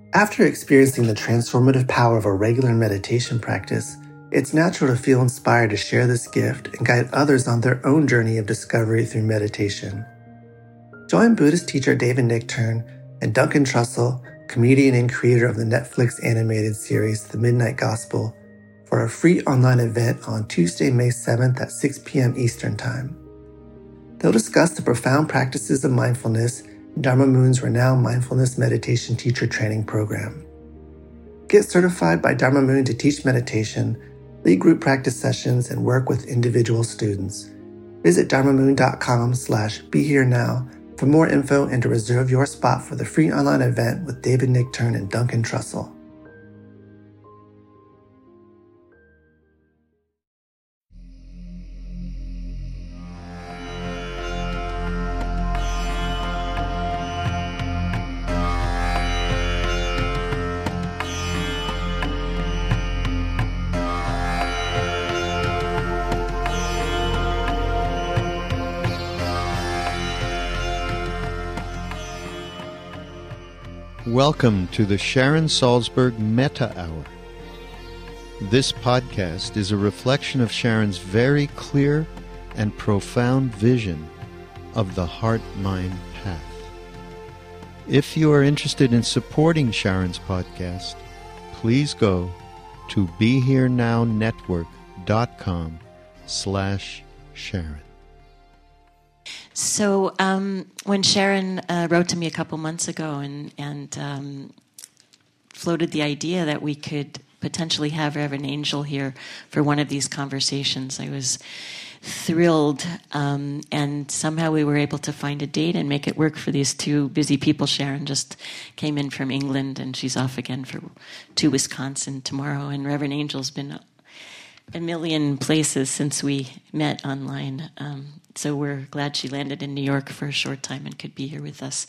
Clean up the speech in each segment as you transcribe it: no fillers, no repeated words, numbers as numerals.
After experiencing the transformative power of a regular meditation practice, it's natural to feel inspired to share this gift and guide others on their own journey of discovery through meditation. Join Buddhist teacher David Nichtern and Duncan Trussell, comedian and creator of the Netflix animated series The Midnight Gospel, for a free online event on Tuesday, May 7th at 6 p.m. Eastern Time. They'll discuss the profound practices of mindfulness in Dharma Moon's renowned mindfulness meditation teacher training program. Get certified by Dharma Moon to teach meditation, lead group practice sessions, and work with individual students. Visit dharmamoon.com/BeHereNow for more info and to reserve your spot for the free online event with David Nichtern and Duncan Trussell. Welcome to the Sharon Salzberg Metta Hour. This podcast is a reflection of Sharon's very clear and profound vision of the heart-mind path. If you are interested in supporting Sharon's podcast, please go to BeHereNowNetwork.com/Sharon. So when Sharon wrote to me a couple months ago and floated the idea that we could potentially have Reverend Angel here for one of these conversations, I was thrilled, and somehow we were able to find a date and make it work for these two busy people. Sharon just came in from England, and she's off again to Wisconsin tomorrow, and Reverend Angel's been a million places since we met online. So we're glad she landed in New York for a short time and could be here with us.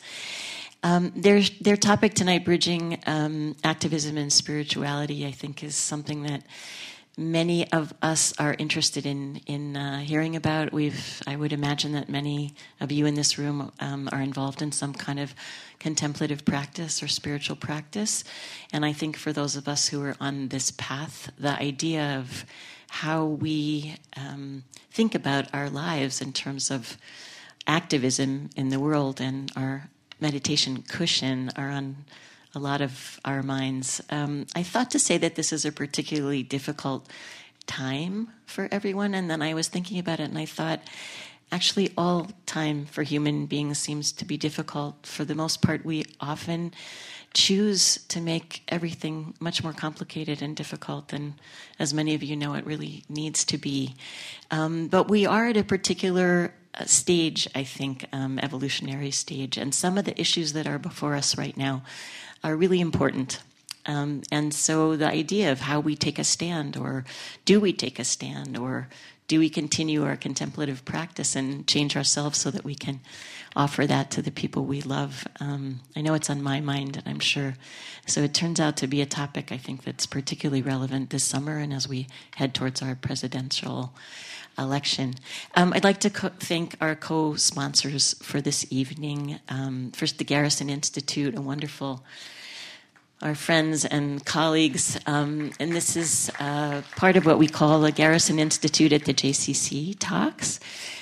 Their topic tonight, bridging activism and spirituality, I think is something that many of us are interested in hearing about. I would imagine that many of you in this room are involved in some kind of contemplative practice or spiritual practice. And I think for those of us who are on this path, the idea of how we think about our lives in terms of activism in the world and our meditation cushion are on a lot of our minds. I thought to say that this is a particularly difficult time for everyone, and then I was thinking about it and I thought, actually all time for human beings seems to be difficult. For the most part, we often choose to make everything much more complicated and difficult than, as many of you know, it really needs to be. But we are at a particular stage, I think, evolutionary stage, and some of the issues that are before us right now are really important. And so the idea of how we take a stand, or do we take a stand, or do we continue our contemplative practice and change ourselves so that we can offer that to the people we love? I know it's on my mind, and I'm sure. So it turns out to be a topic, I think, that's particularly relevant this summer and as we head towards our presidential election. I'd like to thank our co-sponsors for this evening. First, the Garrison Institute, a wonderful our friends and colleagues, and this is part of what we call the Garrison Institute at the JCC Talks.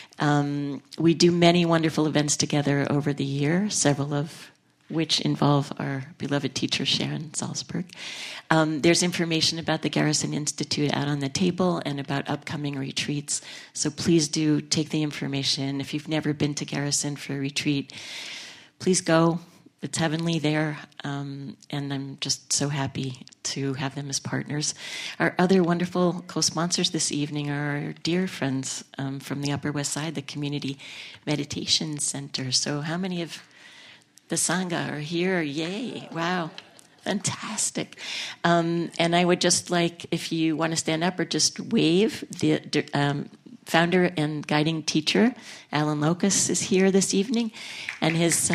We do many wonderful events together over the year, several of which involve our beloved teacher, Sharon Salzberg. There's information about the Garrison Institute out on the table and about upcoming retreats, so please do take the information. If you've never been to Garrison for a retreat, please go. It's heavenly there, and I'm just so happy to have them as partners. Our other wonderful co-sponsors this evening are our dear friends from the Upper West Side, the Community Meditation Center. So how many of the Sangha are here? Yay, wow, fantastic. And I would just like, if you want to stand up or just wave, the founder and guiding teacher, Alan Locus, is here this evening, and his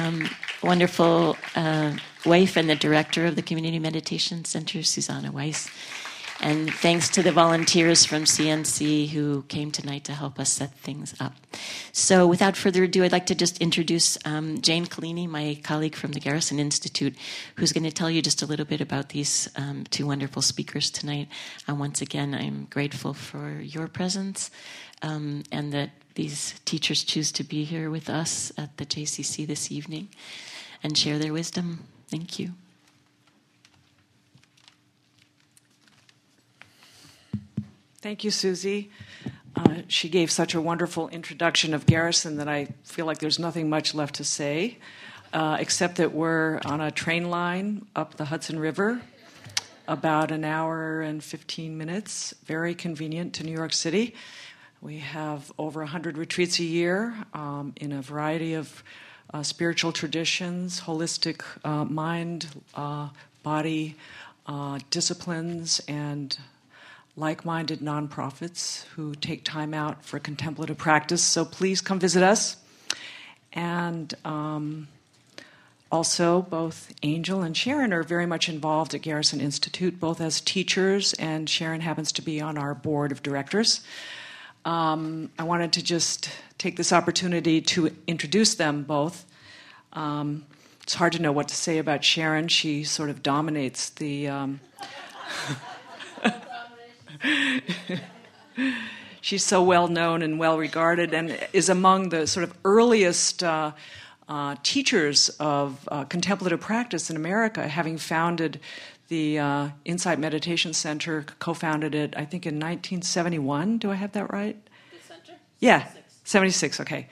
wonderful wife and the director of the Community Meditation Center, Susanna Weiss. And thanks to the volunteers from CNC who came tonight to help us set things up. So without further ado, I'd like to just introduce Jane Collini, my colleague from the Garrison Institute, who's going to tell you just a little bit about these two wonderful speakers tonight. Once again, I'm grateful for your presence and that these teachers choose to be here with us at the JCC this evening and share their wisdom. Thank you. Thank you, Susie. She gave such a wonderful introduction of Garrison that I feel like there's nothing much left to say, except that we're on a train line up the Hudson River, about an hour and 15 minutes, very convenient to New York City. We have over 100 retreats a year in a variety of spiritual traditions, holistic mind, body disciplines, and like-minded nonprofits who take time out for contemplative practice. So please come visit us. And also, both Angel and Sharon are very much involved at Garrison Institute, both as teachers, and Sharon happens to be on our board of directors. I wanted to just take this opportunity to introduce them both. It's hard to know what to say about Sharon. She sort of dominates the... She's so well known and well regarded and is among the sort of earliest teachers of contemplative practice in America, having founded the Insight Meditation Center, co-founded it, I think, in 1971. Do I have that right? The center? Yeah, 76, okay.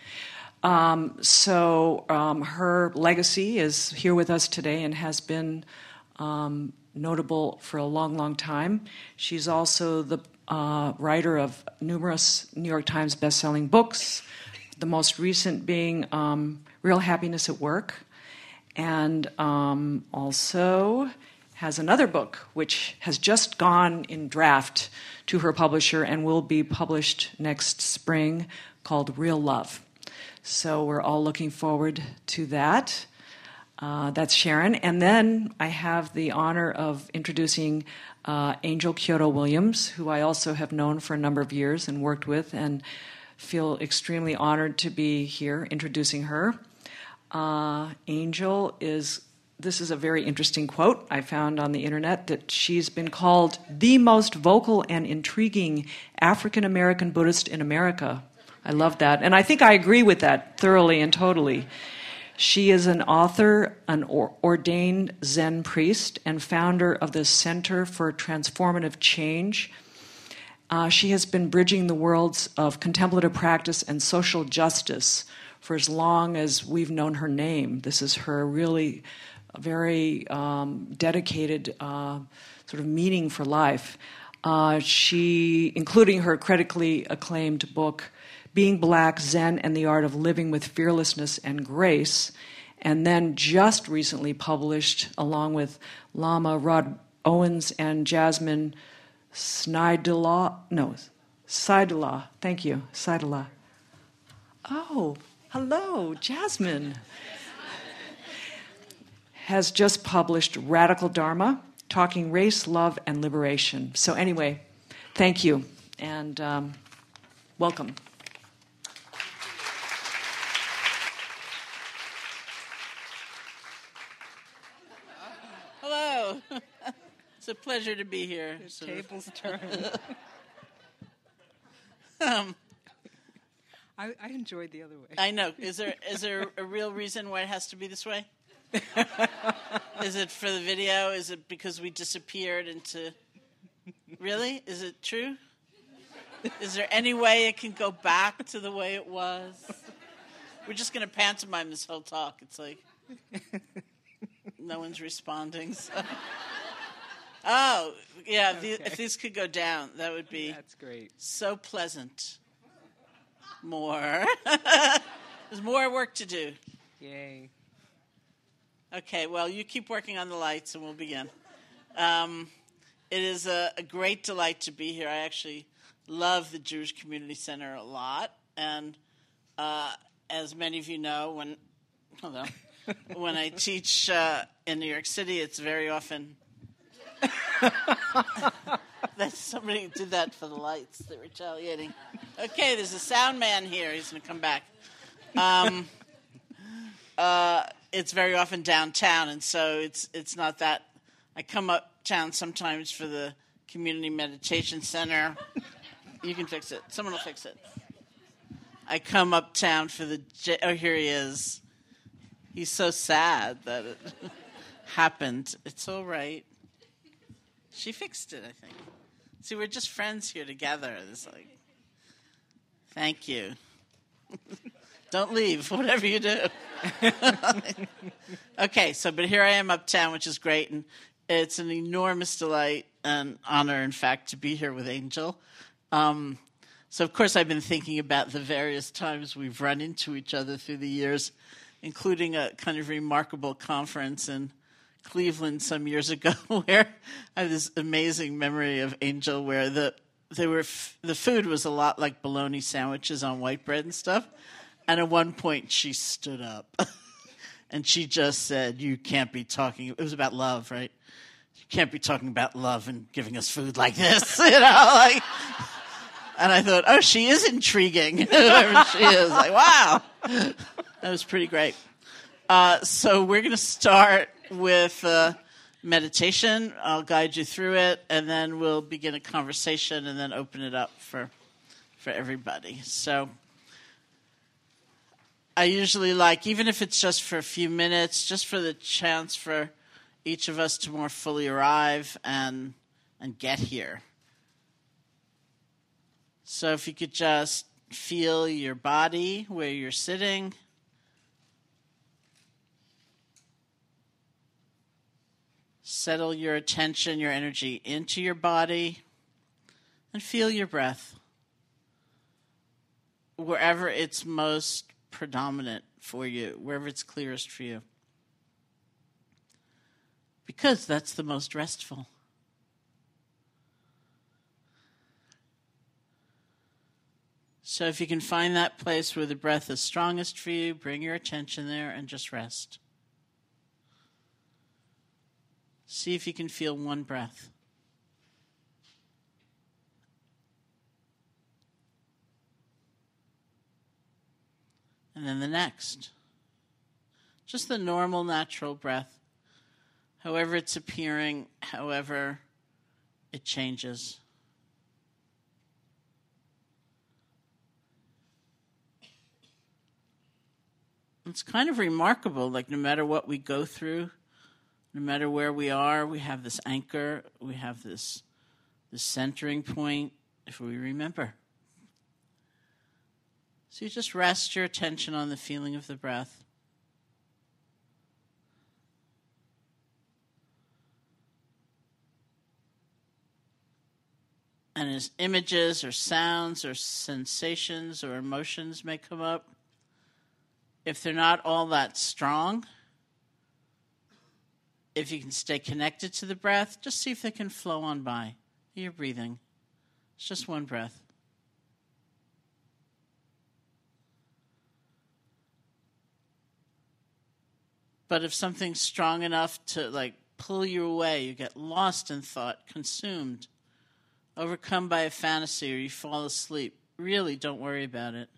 So her legacy is here with us today and has been notable for a long, long time. She's also the writer of numerous New York Times best-selling books, the most recent being Real Happiness at Work, and also has another book which has just gone in draft to her publisher and will be published next spring called Real Love. So we're all looking forward to that. That's Sharon. And then I have the honor of introducing Angel Kyoto Williams, who I also have known for a number of years and worked with, and feel extremely honored to be here introducing her. Angel this is a very interesting quote I found on the internet, that she's been called the most vocal and intriguing African-American Buddhist in America. I love that. And I think I agree with that thoroughly and totally. She is an author, an ordained Zen priest, and founder of the Center for Transformative Change. She has been bridging the worlds of contemplative practice and social justice for as long as we've known her name. This is her really very dedicated sort of meaning for life. She, including her critically acclaimed book, Being Black, Zen, and the Art of Living with Fearlessness and Grace, and then just recently published, along with Lama Rod Owens and Jasmine Seidela. Thank you, Seidela. Oh, hello, Jasmine. Has just published Radical Dharma, Talking Race, Love, and Liberation. So anyway, thank you, and welcome. Hello. It's a pleasure to be here. The tables turn. I enjoyed the other way. I know. Is there a real reason why it has to be this way? Is it for the video? Is it because we disappeared into... Really? Is it true? Is there any way it can go back to the way it was? We're just going to pantomime this whole talk. It's like... No one's responding. So. Oh, yeah, okay. If these could go down, that would be... That's great. So pleasant. More. There's more work to do. Yay. Okay, well, you keep working on the lights and we'll begin. It is a great delight to be here. I actually love the Jewish Community Center a lot. And as many of you know, when I teach in New York City, it's very often Somebody did that for the lights. They're retaliating. Okay, there's a sound man here. He's going to come back. It's very often downtown, and so it's not that. I come uptown sometimes for the community meditation center. You can fix it. Someone will fix it. I come uptown for oh, here he is. He's so sad that it happened. It's all right. She fixed it, I think. See, we're just friends here together. It's like, thank you. Don't leave, whatever you do. Okay, but here I am uptown, which is great, and it's an enormous delight and honor, in fact, to be here with Angel. So, of course, I've been thinking about the various times we've run into each other through the years, including a kind of remarkable conference in Cleveland some years ago where I have this amazing memory of Angel where the food was a lot like bologna sandwiches on white bread and stuff. And at one point, she stood up and she just said, "You can't be talking." It was about love, right? "You can't be talking about love and giving us food like this," And I thought, oh, she is intriguing, whoever she is. Like, wow, that was pretty great. So we're going to start with meditation. I'll guide you through it, and then we'll begin a conversation, and then open it up for everybody. So I usually like, even if it's just for a few minutes, just for the chance for each of us to more fully arrive and get here. So if you could just feel your body where you're sitting. Settle your attention, your energy into your body, and feel your breath wherever it's most predominant for you, wherever it's clearest for you. Because that's the most restful. So if you can find that place where the breath is strongest for you, bring your attention there and just rest. See if you can feel one breath. And then the next. Just the normal, natural breath. However it's appearing, however it changes. It's kind of remarkable, like no matter what we go through, no matter where we are, we have this anchor, we have this centering point, if we remember. So you just rest your attention on the feeling of the breath. And as images or sounds or sensations or emotions may come up, if they're not all that strong, if you can stay connected to the breath, just see if they can flow on by. You're breathing. It's just one breath. But if something's strong enough to pull you away, you get lost in thought, consumed, overcome by a fantasy, or you fall asleep, really don't worry about it.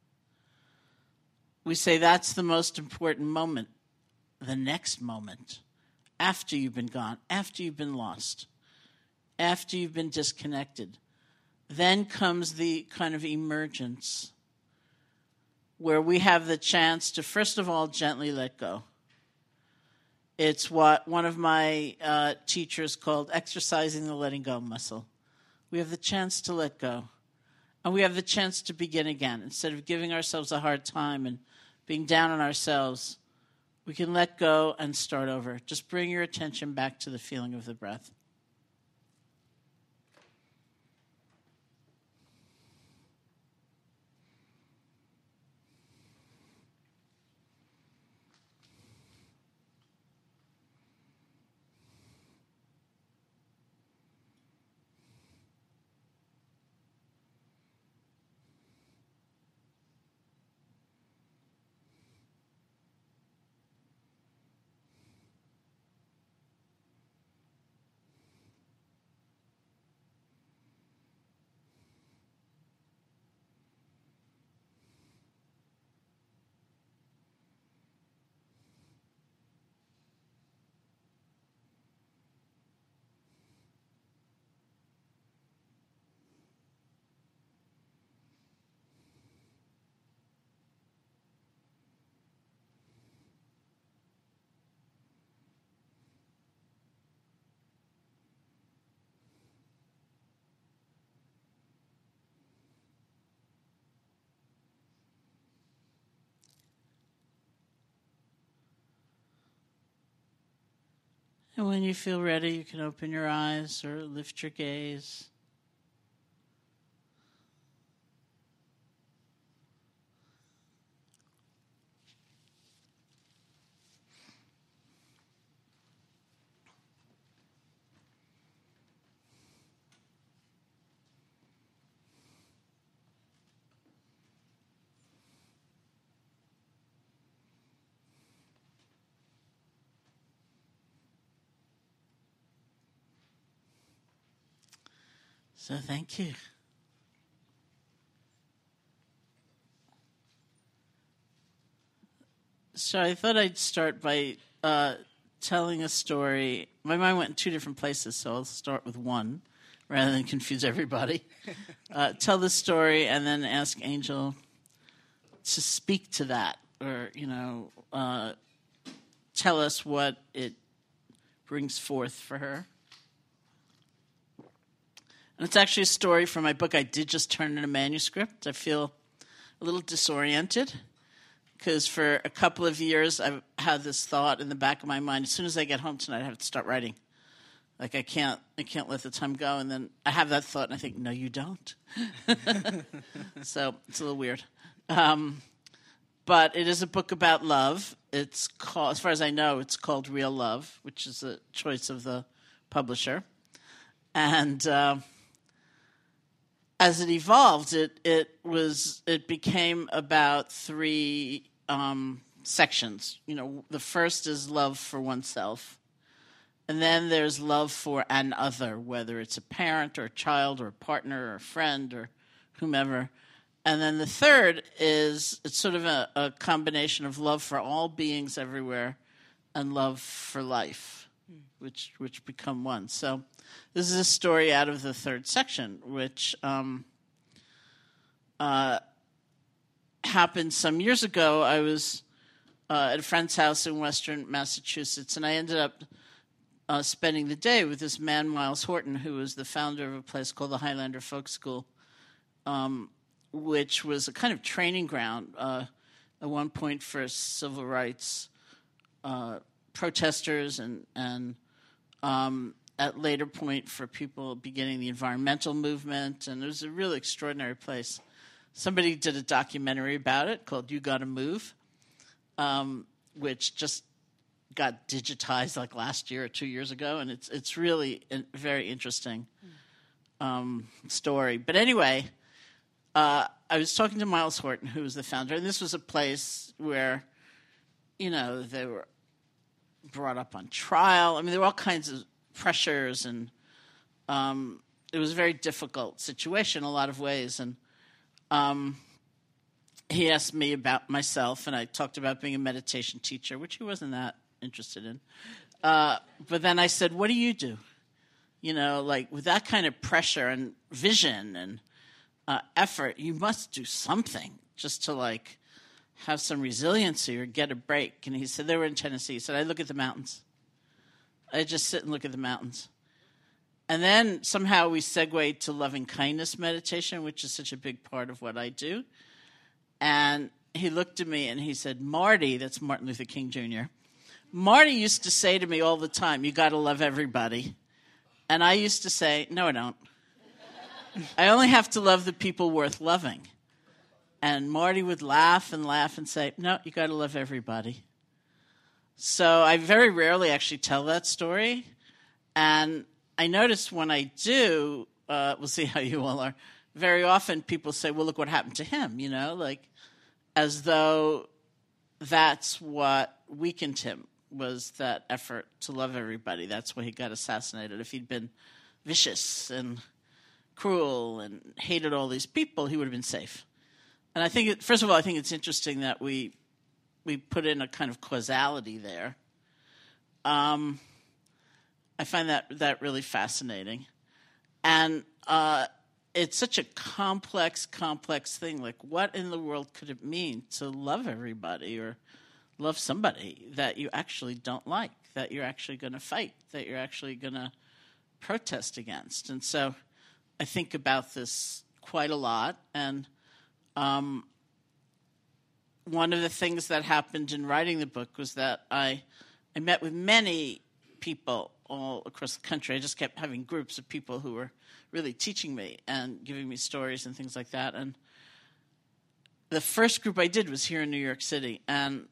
We say that's the most important moment, the next moment, after you've been gone, after you've been lost, after you've been disconnected. Then comes the kind of emergence where we have the chance to, first of all, gently let go. It's what one of my teachers called exercising the letting go muscle. We have the chance to let go. And we have the chance to begin again. Instead of giving ourselves a hard time and being down on ourselves, we can let go and start over. Just bring your attention back to the feeling of the breath. And when you feel ready, you can open your eyes or lift your gaze. So thank you. So I thought I'd start by telling a story. My mind went in two different places, so I'll start with one rather than confuse everybody. Tell the story and then ask Angel to speak to that, or, tell us what it brings forth for her. And it's actually a story from my book. I did just turn in a manuscript. I feel a little disoriented because for a couple of years I've had this thought in the back of my mind. As soon as I get home tonight, I have to start writing. Like I can't let the time go. And then I have that thought and I think, no, you don't. So it's a little weird. But it is a book about love. It's called, as far as I know, it's called Real Love, which is a choice of the publisher. And as it evolved, it became about three sections. The first is love for oneself, and then there's love for an other, whether it's a parent or a child or a partner or a friend or whomever. And then the third it's sort of a combination of love for all beings everywhere and love for life, which become one. So this is a story out of the third section, which happened some years ago. I was at a friend's house in Western Massachusetts, and I ended up spending the day with this man, Miles Horton, who was the founder of a place called the Highlander Folk School, which was a kind of training ground at one point for civil rights protesters and at later point for people beginning the environmental movement, and it was a really extraordinary place. Somebody did a documentary about it called You Gotta Move, which just got digitized like last year or 2 years ago, and it's really a very interesting story. But anyway, I was talking to Miles Horton, who was the founder, and this was a place where, they were brought up on trial. I mean, there were all kinds of pressures, and it was a very difficult situation in a lot of ways. And he asked me about myself, and I talked about being a meditation teacher, which he wasn't that interested in. But then I said, what do you do? With that kind of pressure and vision and effort, you must do something just to, have some resiliency or get a break. And he said, they were in Tennessee. He said, I look at the mountains. I just sit and look at the mountains. And then somehow we segued to loving kindness meditation, which is such a big part of what I do. And he looked at me and he said, Marty, that's Martin Luther King Jr., Marty used to say to me all the time, you got to love everybody. And I used to say, no, I don't. I only have to love the people worth loving. And Marty would laugh and say, no, you got to love everybody. So I very rarely actually tell that story. And I notice when I do, we'll see how you all are, very often people say, well, look what happened to him, as though that's what weakened him, was that effort to love everybody. That's why he got assassinated. If he'd been vicious and cruel and hated all these people, he would have been safe. And I think, first of all, I think it's interesting that we put in a kind of causality there. I find that really fascinating. And it's such a complex thing. Like, what in the world could it mean to love everybody or love somebody that you actually don't like, that you're actually going to fight, that you're actually going to protest against? And so I think about this quite a lot. And one of the things that happened in writing the book was that I met with many people all across the country. I just kept having groups of people who were really teaching me and giving me stories and things like that. And the first group I did was here in New York City, and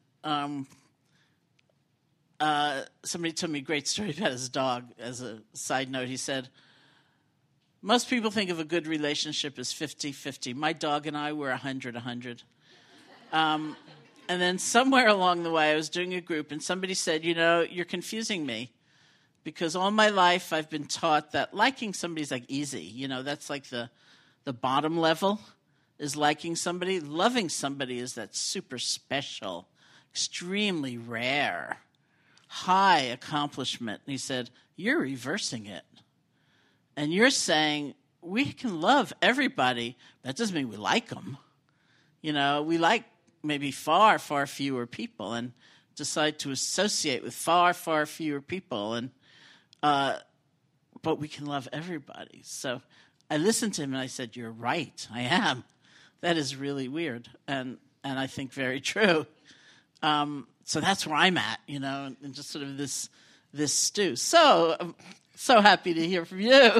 somebody told me a great story about his dog. As a side note, he said, most people think of a good relationship as 50-50. My dog and I were 100-100. And then somewhere along the way, I was doing a group, and somebody said, you're confusing me, because all my life I've been taught that liking somebody's like easy. That's like the bottom level is liking somebody. Loving somebody is that super special, extremely rare, high accomplishment. And he said, you're reversing it. And you're saying we can love everybody. That doesn't mean we like them. We like maybe far, far fewer people and decide to associate with far, far fewer people. And but we can love everybody. So I listened to him and I said, you're right, I am. That is really weird and I think very true. So that's where I'm at, and just sort of this stew. So I'm so happy to hear from you.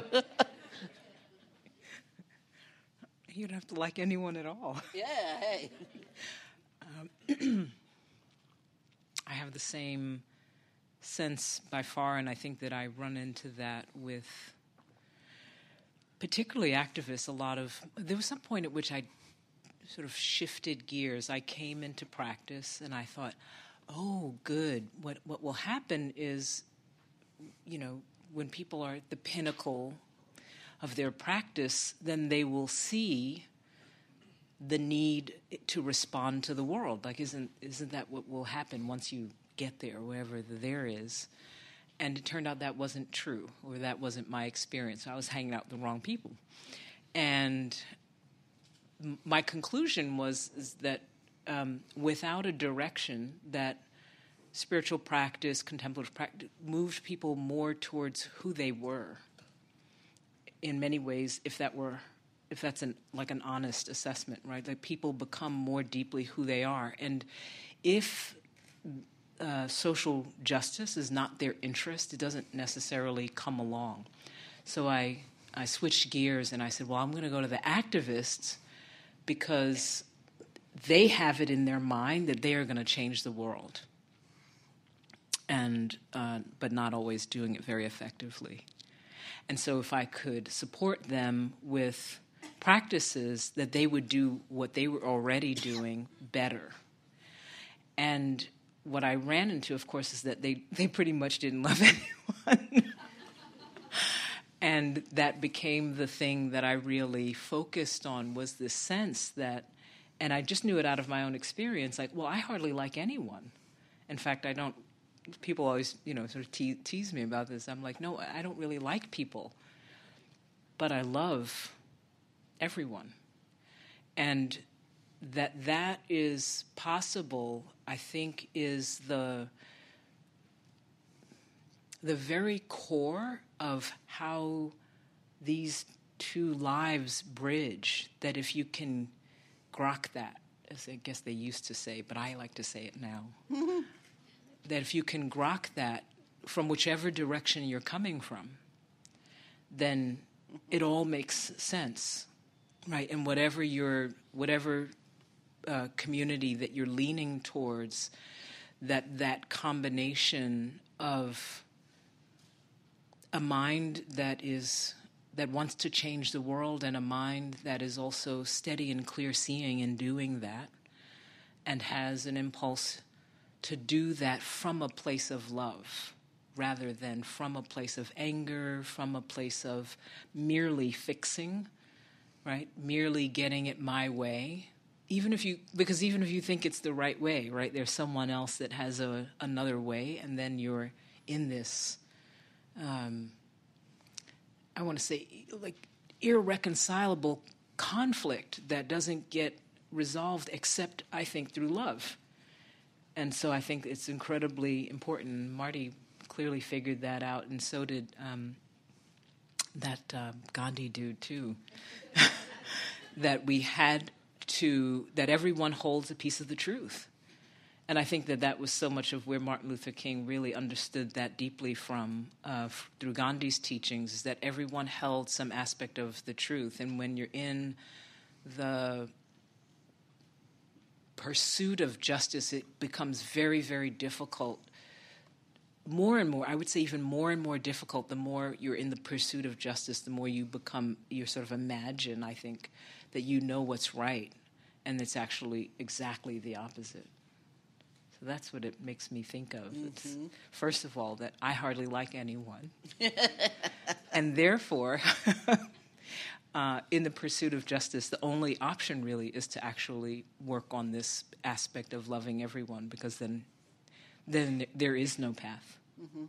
You don't have to like anyone at all. Yeah, hey. I have the same sense by far, and I think that I run into that with particularly activists. There was some point at which I sort of shifted gears. I came into practice, and I thought, oh, good. What will happen is, when people are at the pinnacle of their practice, then they will see the need to respond to the world. Like, isn't that what will happen once you get there, wherever the there is? And it turned out that wasn't true, or that wasn't my experience. I was hanging out with the wrong people. And my conclusion is that without a direction, that spiritual practice, contemplative practice, moved people more towards who they were. In many ways, if that's an honest assessment, right? That people become more deeply who they are. And if social justice is not their interest, it doesn't necessarily come along. So I switched gears and I said, well, I'm going to go to the activists because they have it in their mind that they are going to change the world. And but not always doing it very effectively. And so if I could support them with practices that they would do what they were already doing better. And what I ran into, of course, is that they pretty much didn't love anyone. And that became the thing that I really focused on, was this sense that, and I just knew it out of my own experience, like, well, I hardly like anyone. In fact, I don't. People always, sort of tease me about this. I'm like, no, I don't really like people, but I love everyone. And that is possible, I think, is the very core of how these two lives bridge, that if you can grok that, as I guess they used to say, but I like to say it now, that if you can grok that from whichever direction you're coming from, then it all makes sense, right? And whatever community that you're leaning towards, that combination of a mind that wants to change the world and a mind that is also steady and clear-seeing in doing that, and has an impulse to do that from a place of love rather than from a place of anger, from a place of merely fixing, right? Merely getting it my way. Because even if you think it's the right way, right? There's someone else that has another way, and then you're in this, I want to say, like, irreconcilable conflict that doesn't get resolved except, I think, through love. And so I think it's incredibly important. Marty clearly figured that out, and so did that Gandhi dude too. That everyone holds a piece of the truth, And I think that was so much of where Martin Luther King really understood that deeply from, through Gandhi's teachings, is that everyone held some aspect of the truth. And when you're in the pursuit of justice, it becomes very, very difficult. More and more, I would say even more and more difficult, the more you're in the pursuit of justice, the more you sort of imagine, I think, that you know what's right, and it's actually exactly the opposite. So that's what it makes me think of. Mm-hmm. It's, first of all, that I hardly like anyone. And therefore, in the pursuit of justice, the only option really is to actually work on this aspect of loving everyone, because then there is no path. Mm-hmm.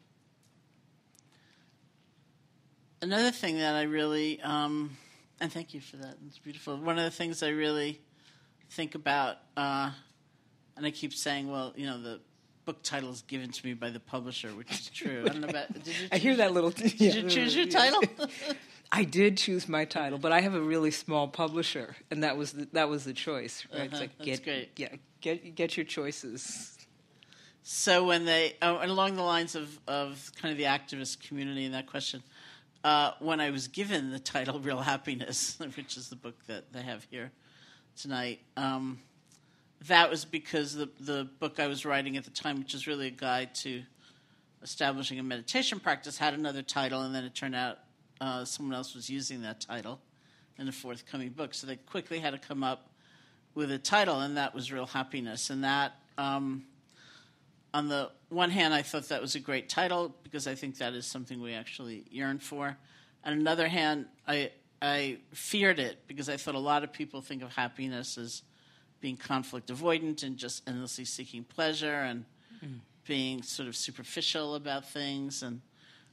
Another thing that I really, and thank you for that, it's beautiful. One of the things I really think about, and I keep saying, well, the book title is given to me by the publisher, which is true. I don't know about, I hear that little... Did you choose your title? I did choose my title, but I have a really small publisher, and that was the choice. Right? It's like, that's great. Yeah, get your choices. So when they, and along the lines of kind of the activist community and that question, when I was given the title Real Happiness, which is the book that they have here tonight, that was because the book I was writing at the time, which is really a guide to establishing a meditation practice, had another title, and then it turned out someone else was using that title in a forthcoming book. So they quickly had to come up with a title, and that was Real Happiness. And that... on the one hand, I thought that was a great title because I think that is something we actually yearn for. On another hand, I feared it because I thought a lot of people think of happiness as being conflict avoidant and just endlessly seeking pleasure and being sort of superficial about things. And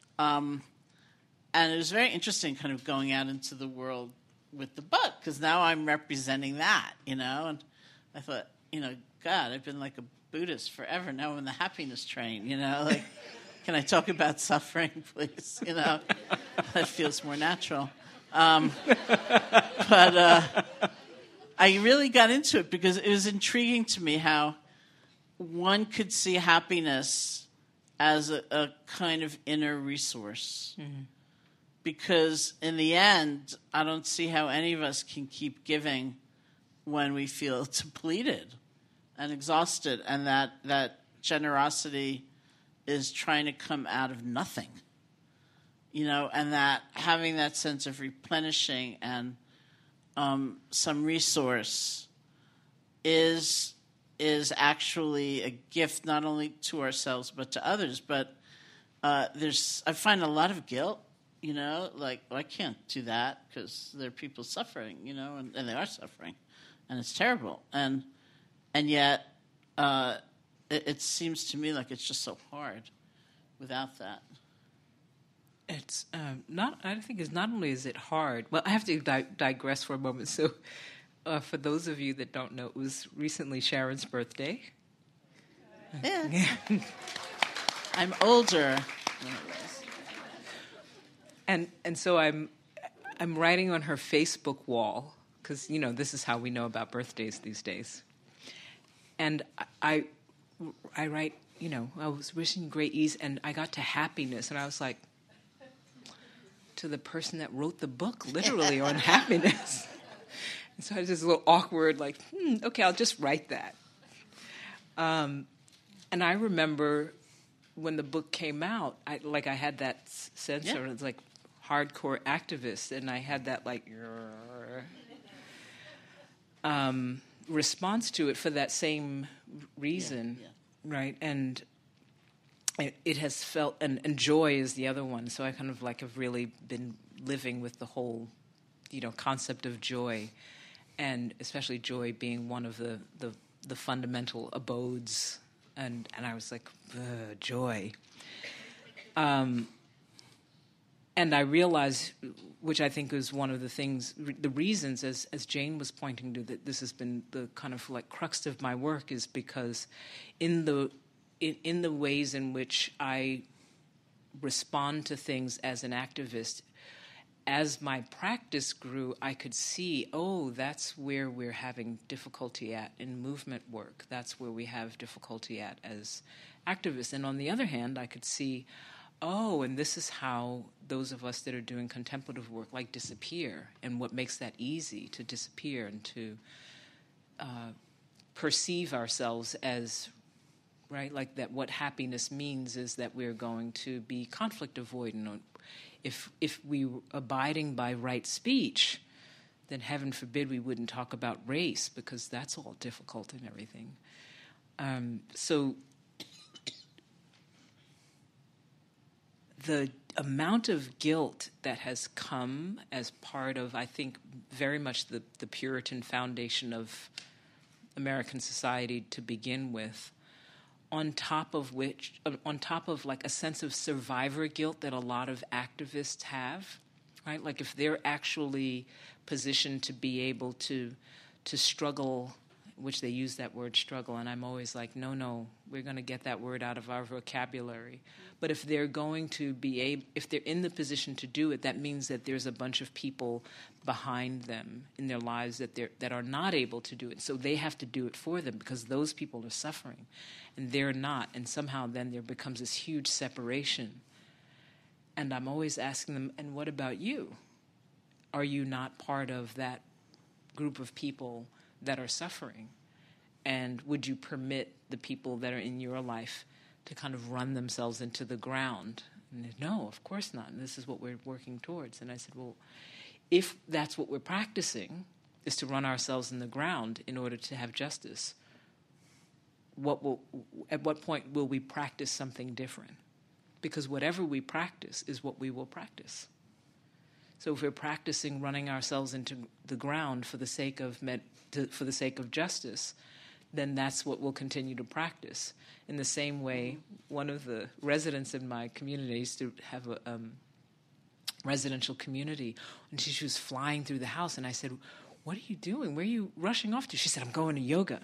it was very interesting kind of going out into the world with the book because now I'm representing that, and I thought, God, I've been like a Buddhist forever. Now I'm in the happiness train, like, can I talk about suffering, please? That feels more natural. But I really got into it because it was intriguing to me how one could see happiness as a kind of inner resource. Mm-hmm. Because in the end, I don't see how any of us can keep giving when we feel depleted and exhausted, and that generosity is trying to come out of nothing, and that having that sense of replenishing and some resource is actually a gift not only to ourselves but to others. But I find a lot of guilt, like, well, I can't do that because there are people suffering, and they are suffering, and it's terrible. And yet, it seems to me like it's just so hard without that. It's not. I think it's not only is it hard. Well, I have to digress for a moment. So, for those of you that don't know, it was recently Sharon's birthday. Yeah. I'm older than it was. And so I'm writing on her Facebook wall because this is how we know about birthdays these days. And I write, I was wishing great ease, and I got to happiness, and I was like, to the person that wrote the book, literally, on happiness. And so I was just a little awkward, like, okay, I'll just write that. And I remember when the book came out, I had that sense of it's like hardcore activist, and I had that like response to it for that same reason, right? And it has felt, and joy is the other one. So I kind of like have really been living with the whole, concept of joy, and especially joy being one of the fundamental abodes. And I was like, joy. And I realized, which I think is one of the things, the reasons, as Jane was pointing to, that this has been the kind of like crux of my work, is because in the ways in which I respond to things as an activist, as my practice grew, I could see, oh, that's where we're having difficulty at in movement work. That's where we have difficulty at as activists. And on the other hand, I could see, oh, and this is how those of us that are doing contemplative work like disappear, and what makes that easy to disappear and to perceive ourselves as, right, like that what happiness means is that we're going to be conflict avoidant. If we were abiding by right speech, then heaven forbid we wouldn't talk about race, because that's all difficult and everything. So the amount of guilt that has come as part of, I think, very much the Puritan foundation of American society to begin with, on top of like a sense of survivor guilt that a lot of activists have, right? Like if they're actually positioned to be able to struggle, which they use that word struggle, and I'm always like, no, we're going to get that word out of our vocabulary. But if they're going to if they're in the position to do it, that means that there's a bunch of people behind them in their lives that are not able to do it. So they have to do it for them, because those people are suffering and they're not. And somehow then there becomes this huge separation. And I'm always asking them, and what about you? Are you not part of that group of people that are suffering? And would you permit the people that are in your life to kind of run themselves into the ground? And they, no, of course not. And this is what we're working towards. And I said, well, if that's what we're practicing, is to run ourselves in the ground in order to have justice, at what point will we practice something different? Because whatever we practice is what we will practice. So if we're practicing running ourselves into the ground for the sake of justice, then that's what we'll continue to practice. In the same way, one of the residents in my community used to have a residential community, and she was flying through the house, and I said, what are you doing? Where are you rushing off to? She said, I'm going to yoga.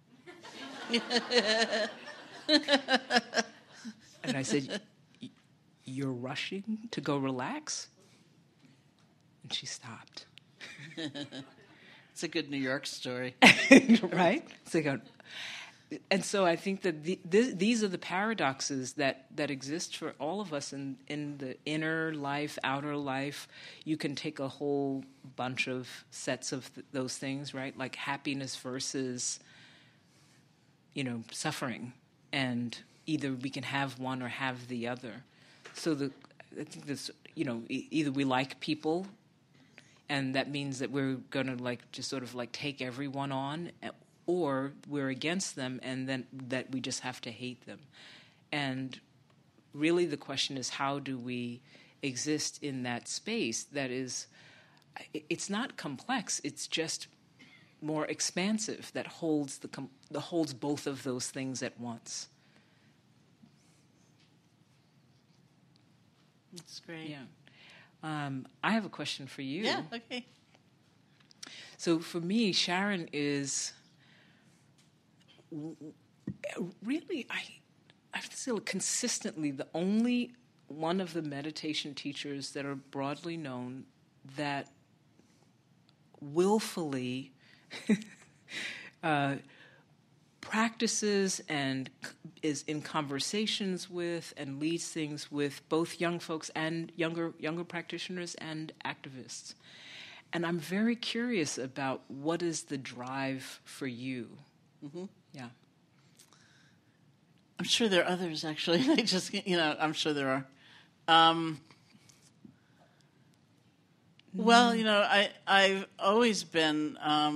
And I said, you're rushing to go relax? And she stopped. It's a good New York story. Right? And so I think that these are the paradoxes that exist for all of us in the inner life, outer life. You can take a whole bunch of sets of those things, right? Like happiness versus, suffering. And either we can have one or have the other. So I think this, either we like people, and that means that we're going to just sort of take everyone on, or we're against them, and then that we just have to hate them. And really the question is, how do we exist in that space that is, it's not complex, it's just more expansive, that holds holds both of those things at once. That's great. Yeah. I have a question for you. Yeah, okay. So for me, Sharon is really, I have to say, consistently the only one of the meditation teachers that are broadly known that willfully practices and is in conversations with and leads things with both young folks and younger practitioners and activists. And I'm very curious about what is the drive for you. Mm-hmm. Yeah. I'm sure there are others, actually. I'm sure there are. Well, I've always been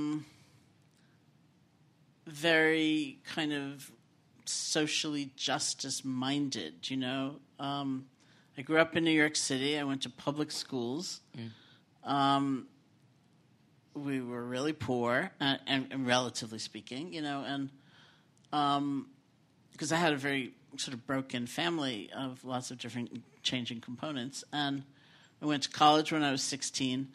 very kind of socially justice-minded, I grew up in New York City. I went to public schools. We were really poor, and relatively speaking, and because I had a very sort of broken family of lots of different changing components. And I went to college when I was 16,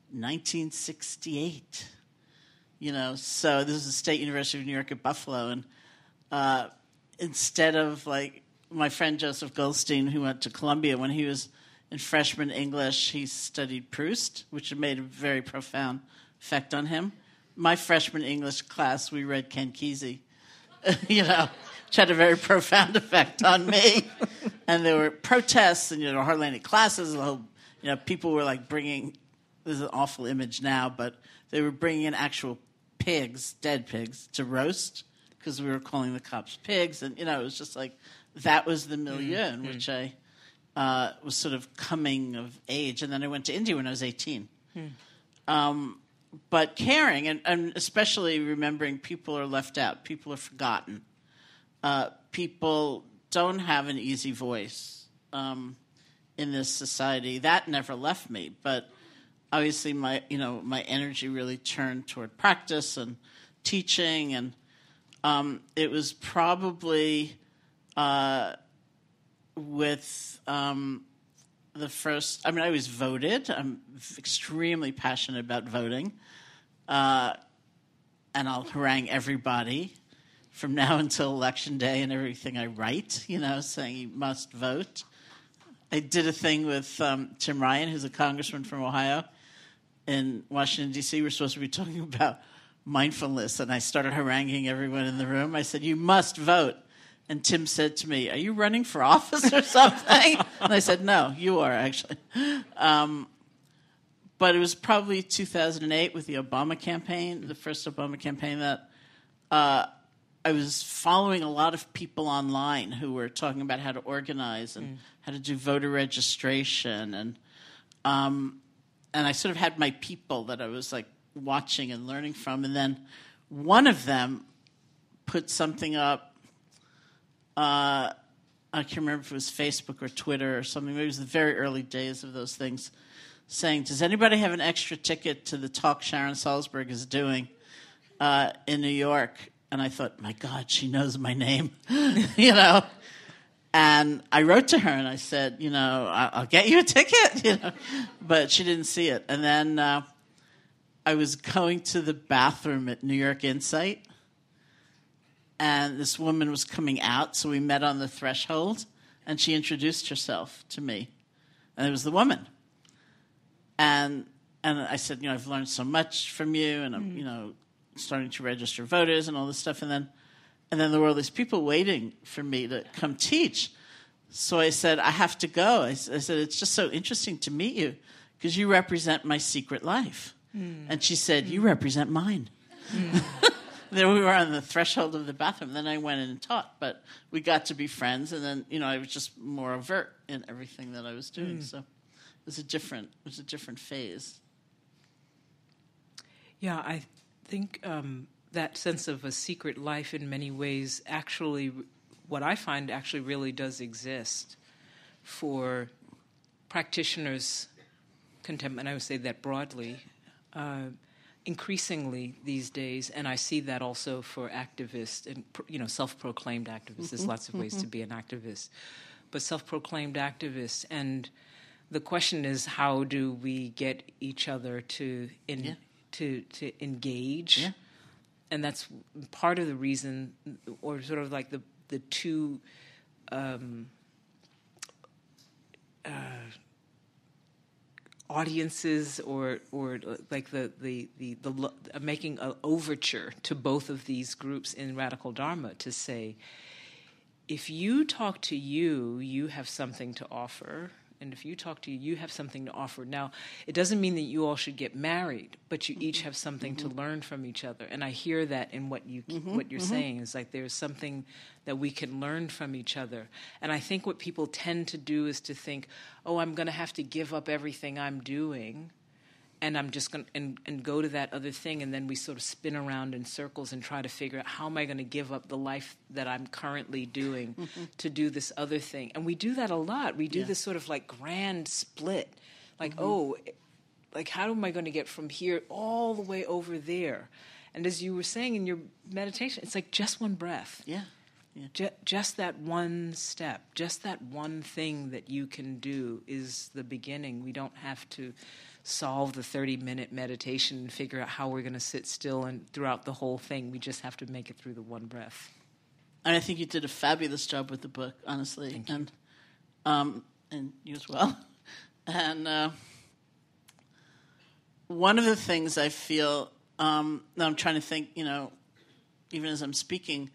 1968. So this is the State University of New York at Buffalo, and instead of my friend Joseph Goldstein, who went to Columbia when he was in freshman English, he studied Proust, which had made a very profound effect on him. My freshman English class, we read Ken Kesey, which had a very profound effect on me. And there were protests and, hardly any classes. The whole, people were like bringing, this is an awful image now, but they were bringing in actual pigs, dead pigs, to roast because we were calling the cops pigs. And, it was just like, that was the milieu in which I was sort of coming of age. And then I went to India when I was 18. But caring, and especially remembering people are left out, people are forgotten. People don't have an easy voice in this society. That never left me, but obviously my energy really turned toward practice and teaching, and it was probably with the first. I always voted. I'm extremely passionate about voting, and I'll harangue everybody from now until Election Day and everything I write, saying you must vote. I did a thing with Tim Ryan, who's a congressman from Ohio, in Washington, D.C. We're supposed to be talking about mindfulness, and I started haranguing everyone in the room. I said, you must vote. And Tim said to me, are you running for office or something? And I said, no, you are, actually. But it was probably 2008 with the Obama campaign, the first Obama campaign, that I was following a lot of people online who were talking about how to organize and how to do voter registration. And I sort of had my people that I was like watching and learning from. And then one of them put something up. I can't remember if it was Facebook or Twitter or something. Maybe it was the very early days of those things, saying, does anybody have an extra ticket to the talk Sharon Salzberg is doing in New York? And I thought, my God, she knows my name, And I wrote to her and I said, I'll get you a ticket, But she didn't see it. And then I was going to the bathroom at New York Insight, and this woman was coming out, so we met on the threshold, and she introduced herself to me. And it was the woman. And I said, I've learned so much from you, and I'm, starting to register voters and all this stuff. And then there were all these people waiting for me to come teach. So I said, I have to go. I said, it's just so interesting to meet you because you represent my secret life. And she said, you represent mine. Then we were on the threshold of the bathroom. Then I went in and taught, but we got to be friends. And then, I was just more overt in everything that I was doing. So it was a different phase. Yeah, I think that sense of a secret life in many ways actually, what I find actually really does exist for practitioners, and I would say that broadly, increasingly these days, and I see that also for activists and self-proclaimed activists. There's lots of ways to be an activist, but self-proclaimed activists. And the question is, how do we get each other to engage? Yeah. And that's part of the reason, or sort of like the two audiences, or like the making an overture to both of these groups in Radical Dharma to say, if you talk to you have something to offer. And if you talk to you have something to offer. Now, it doesn't mean that you all should get married, but you each have something to learn from each other. And I hear that in what you're saying is like there's something that we can learn from each other. And I think what people tend to do is to think, oh, I'm going to have to give up everything I'm doing, and I'm just going to and go to that other thing, and then we sort of spin around in circles and try to figure out how am I going to give up the life that I'm currently doing to do this other thing. And we do that a lot. We do this sort of like grand split, like how am I going to get from here all the way over there? And as you were saying in your meditation, it's like just one breath. Yeah. Just that one step, just that one thing that you can do is the beginning. We don't have to solve the 30-minute meditation and figure out how we're going to sit still and throughout the whole thing. We just have to make it through the one breath. And I think you did a fabulous job with the book, honestly. Thank you. And you as well. And one of the things I feel, now I'm trying to think, even as I'm speaking,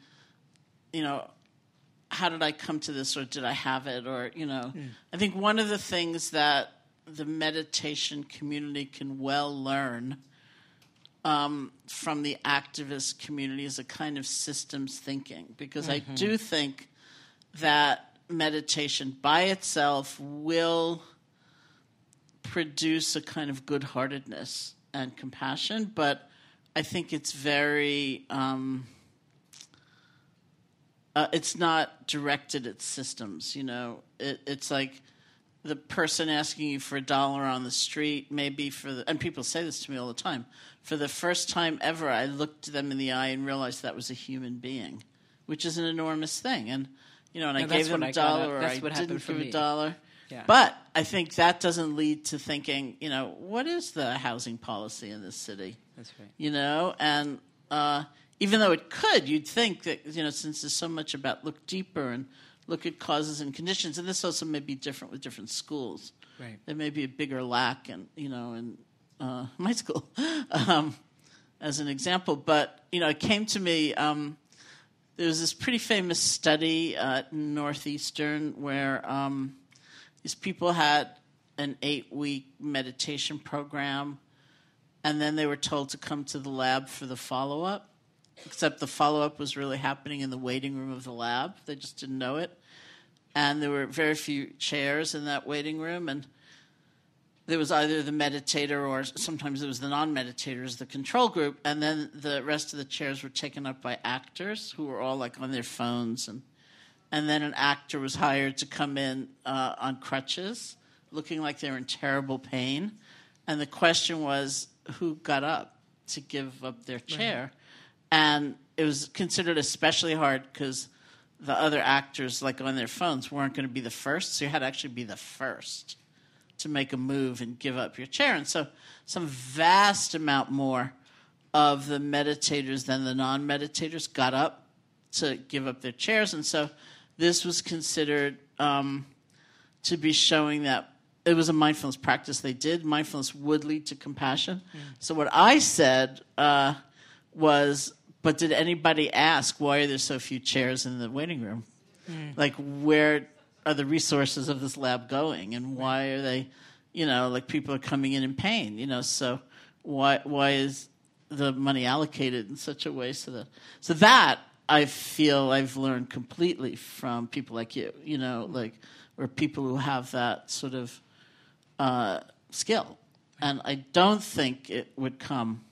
how did I come to this, or did I have it, or, I think one of the things that the meditation community can well learn from the activist community is a kind of systems thinking, because I do think that meditation by itself will produce a kind of good-heartedness and compassion, but I think it's very it's not directed at systems. It's like the person asking you for $1 on the street, maybe and people say this to me all the time, for the first time ever, I looked them in the eye and realized that was a human being, which is an enormous thing. And, and I gave them $1 or I didn't give $1. Yeah. But I think that doesn't lead to thinking, what is the housing policy in this city? That's right. And even though it could, you'd think that, since there's so much about look deeper and look at causes and conditions, and this also may be different with different schools. Right. There may be a bigger lack in my school, as an example. But, it came to me, there was this pretty famous study at Northeastern where these people had an 8-week meditation program, and then they were told to come to the lab for the follow-up, except the follow-up was really happening in the waiting room of the lab. They just didn't know it. And there were very few chairs in that waiting room, and there was either the meditator or sometimes it was the non-meditators, the control group, and then the rest of the chairs were taken up by actors who were all like on their phones, and then an actor was hired to come in on crutches, looking like they were in terrible pain, and the question was who got up to give up their chair. Right. And it was considered especially hard because the other actors, like on their phones, weren't going to be the first, so you had to actually be the first to make a move and give up your chair. And so some vast amount more of the meditators than the non-meditators got up to give up their chairs. And so this was considered to be showing that it was a mindfulness practice they did. Mindfulness would lead to compassion. Mm. So what I said was, but did anybody ask why are there so few chairs in the waiting room? Mm. Like, where are the resources of this lab going, and why are they, like people are coming in pain, so why is the money allocated in such a way so that I feel I've learned completely from people like you, or people who have that sort of skill, and I don't think it would come.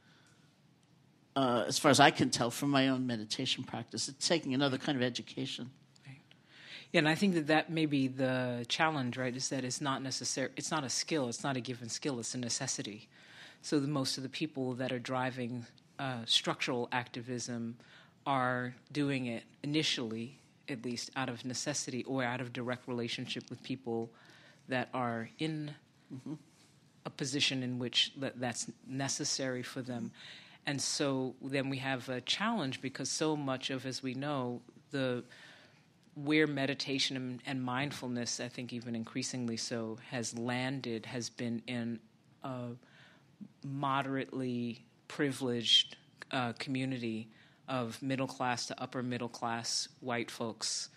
As far as I can tell from my own meditation practice, it's taking another kind of education. Right. Yeah, and I think that may be the challenge, right, is that it's not necessary. It's not a skill. It's not a given skill. It's a necessity. So most of the people that are driving structural activism are doing it initially, at least, out of necessity or out of direct relationship with people that are in a position in which that's necessary for them. And so then we have a challenge because so much of, as we know, where meditation and mindfulness, I think even increasingly so, has landed has been in a moderately privileged community of middle class to upper middle class white folks,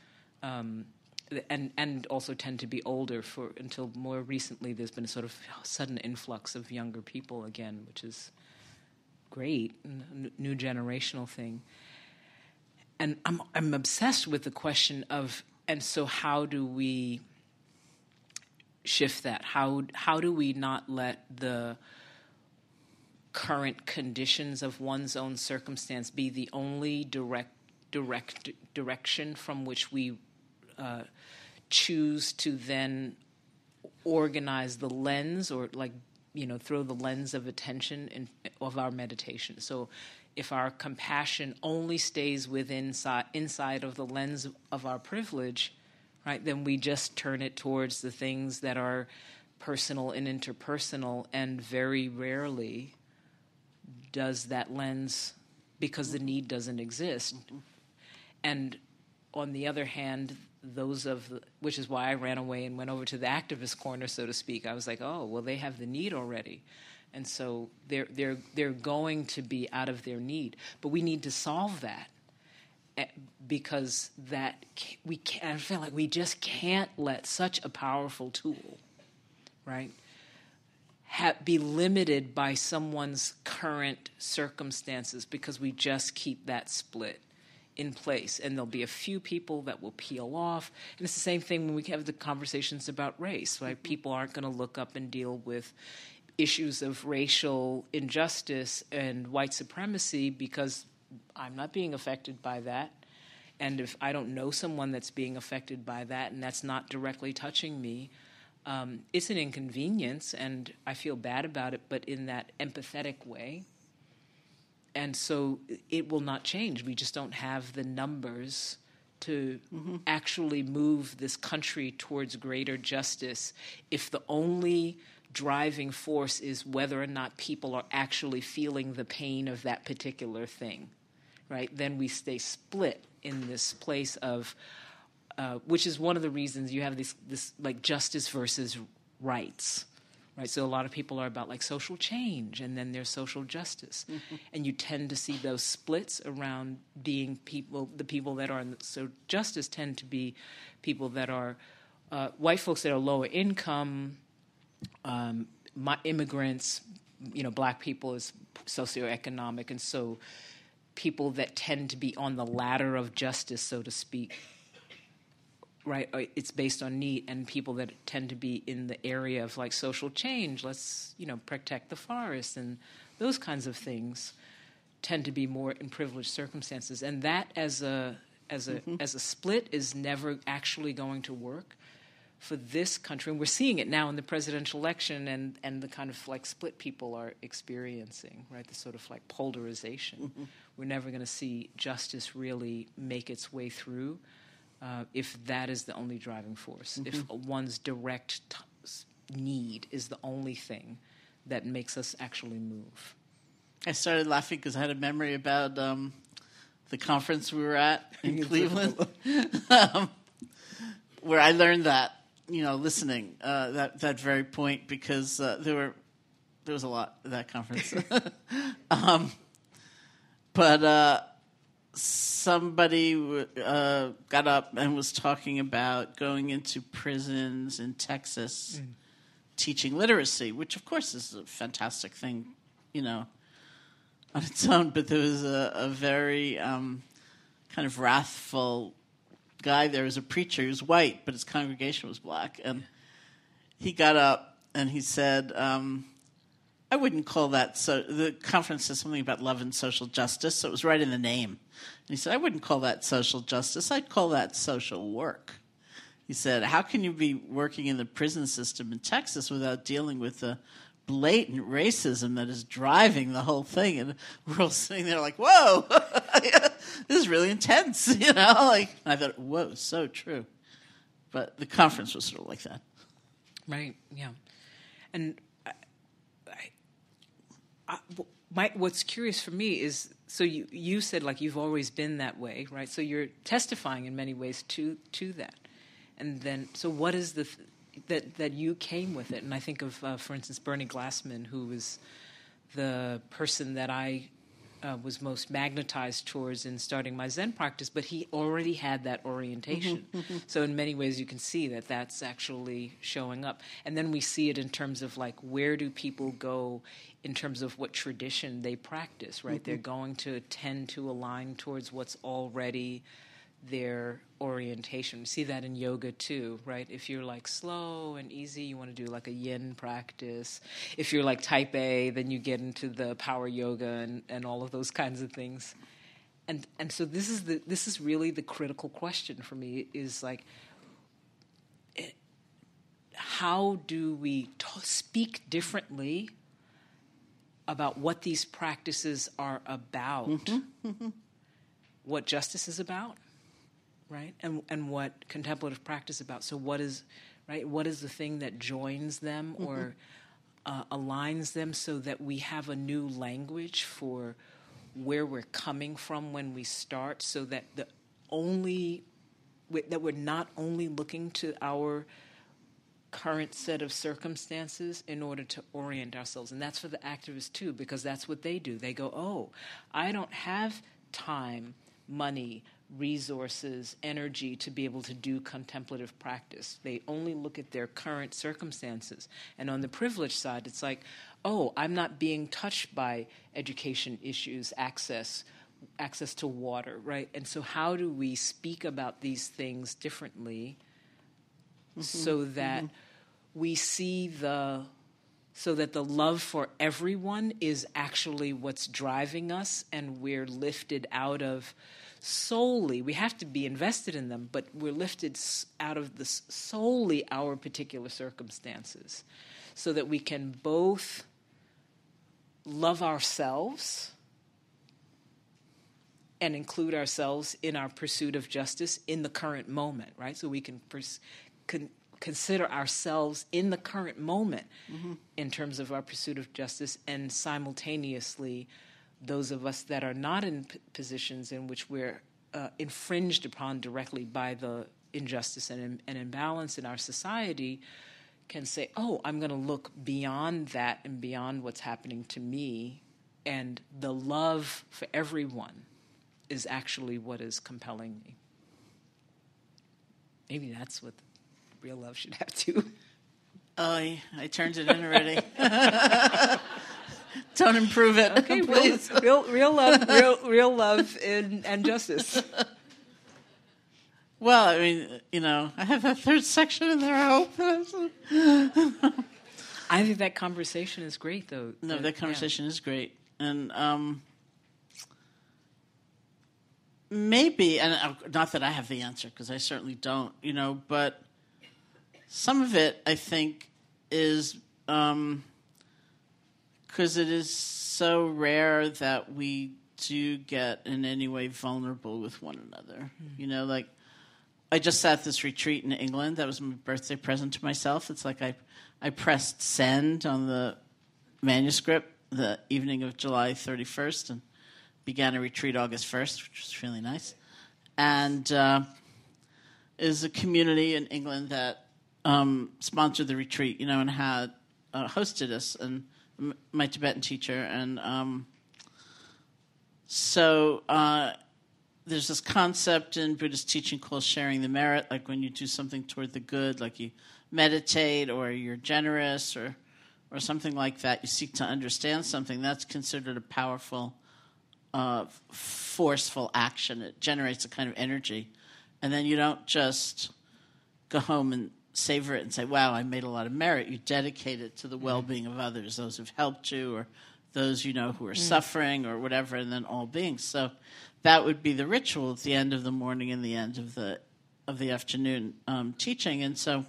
and also tend to be older until more recently there's been a sort of sudden influx of younger people again, which is great, new generational thing. And I'm obsessed with the question of, and so how do we shift that? How do we not let the current conditions of one's own circumstance be the only direction from which we choose to then organize the lens, or throw the lens of attention of our meditation. So if our compassion only stays inside of the lens of our privilege, right, then we just turn it towards the things that are personal and interpersonal, and very rarely does that lens, because the need doesn't exist. Mm-hmm. And on the other hand, those of which is why I ran away and went over to the activist corner, so to speak. I was like, oh, well, they have the need already. And so they're going to be out of their need. But we need to solve that, because I feel like we just can't let such a powerful tool, right, be limited by someone's current circumstances, because we just keep that split in place. And there'll be a few people that will peel off. And it's the same thing when we have the conversations about race, right? People aren't going to look up and deal with issues of racial injustice and white supremacy because I'm not being affected by that. And if I don't know someone that's being affected by that and that's not directly touching me, it's an inconvenience, and I feel bad about it, but in that empathetic way. And so it will not change. We just don't have the numbers to actually move this country towards greater justice if the only driving force is whether or not people are actually feeling the pain of that particular thing, right? Then we stay split in this place of, which is one of the reasons you have this like justice versus rights, right? So a lot of people are about like social change, and then there's social justice, and you tend to see those splits around being people. The people that are in social justice tend to be people that are white folks that are lower income. Immigrants, black people is socioeconomic, and so people that tend to be on the ladder of justice, so to speak, right? It's based on need, and people that tend to be in the area of like social change, let's protect the forest and those kinds of things, tend to be more in privileged circumstances, and that as a split is never actually going to work for this country. And we're seeing it now in the presidential election and the kind of like split people are experiencing, right? The sort of like polarization. We're never going to see justice really make its way through if that is the only driving force, if one's direct need is the only thing that makes us actually move. I started laughing because I had a memory about the conference we were at in Cleveland, where I learned that, listening, that very point, because there was a lot at that conference. But somebody got up and was talking about going into prisons in Texas, teaching literacy, which of course is a fantastic thing, on its own. But there was a very kind of wrathful guy there as a preacher. He was white, but his congregation was black. And he got up and he said, I wouldn't call that so. The conference says something about love and social justice, so it was right in the name. And he said, I wouldn't call that social justice. I'd call that social work. He said, how can you be working in the prison system in Texas without dealing with the blatant racism that is driving the whole thing? And we're all sitting there like, whoa, this is really intense, and I thought, whoa, so true. But the conference was sort of like that. Right, yeah. And what's curious for me is, so you said like you've always been that way, right? So you're testifying in many ways to that. And then, so what is that you came with it? And I think of, for instance, Bernie Glassman, who was the person that I was most magnetized towards in starting my Zen practice, but he already had that orientation. So in many ways you can see that that's actually showing up. And then we see it in terms of like, where do people go in terms of what tradition they practice, right? They're going to tend to align towards what's already their orientation. You see that in yoga too, right? If you're like slow and easy, you want to do like a yin practice. If you're like type A, then you get into the power yoga and all of those kinds of things. And so this is really the critical question for me, is like, how do we speak differently about what these practices are about, what justice is about, right? And what contemplative practice is about. So what is the thing that joins them or aligns them, so that we have a new language for where we're coming from when we start, so that the only that we're not only looking to our current set of circumstances in order to orient ourselves. And that's for the activists too, because that's what they do. They go, oh, I don't have time, money, resources, energy to be able to do contemplative practice. They only look at their current circumstances. And on the privileged side, it's like, oh, I'm not being touched by education issues, access to water, right? And so how do we speak about these things differently so that we see so that the love for everyone is actually what's driving us, and we're lifted out of solely, we have to be invested in them, but we're lifted out of solely our particular circumstances, so that we can both love ourselves and include ourselves in our pursuit of justice in the current moment, right? So we can consider ourselves in the current moment in terms of our pursuit of justice, and simultaneously those of us that are not in positions in which we're infringed upon directly by the injustice and imbalance in our society can say, oh, I'm going to look beyond that and beyond what's happening to me, and the love for everyone is actually what is compelling me. Maybe that's what real love should have too. Oh, I turned it in already. Don't improve it, okay, please. Real love and justice. Well, I mean, I have that third section in there, I hope. I think that conversation is great, though. No, that conversation is great. And maybe, and not that I have the answer, because I certainly don't, but some of it, I think, is because it is so rare that we do get in any way vulnerable with one another. Like, I just sat at this retreat in England. That was my birthday present to myself. It's like I pressed send on the manuscript the evening of July 31st and began a retreat August 1st, which was really nice. And is a community in England that sponsored the retreat, and had hosted us, and my Tibetan teacher. And so there's this concept in Buddhist teaching called sharing the merit, like when you do something toward the good, like you meditate or you're generous or something like that, you seek to understand something, that's considered a powerful, forceful action. It generates a kind of energy. And then you don't just go home and savor it and say, wow, I made a lot of merit. You dedicate it to the well-being of others, those who've helped you or those who are suffering or whatever, and then all beings. So that would be the ritual at the end of the morning and the end of the afternoon teaching. And so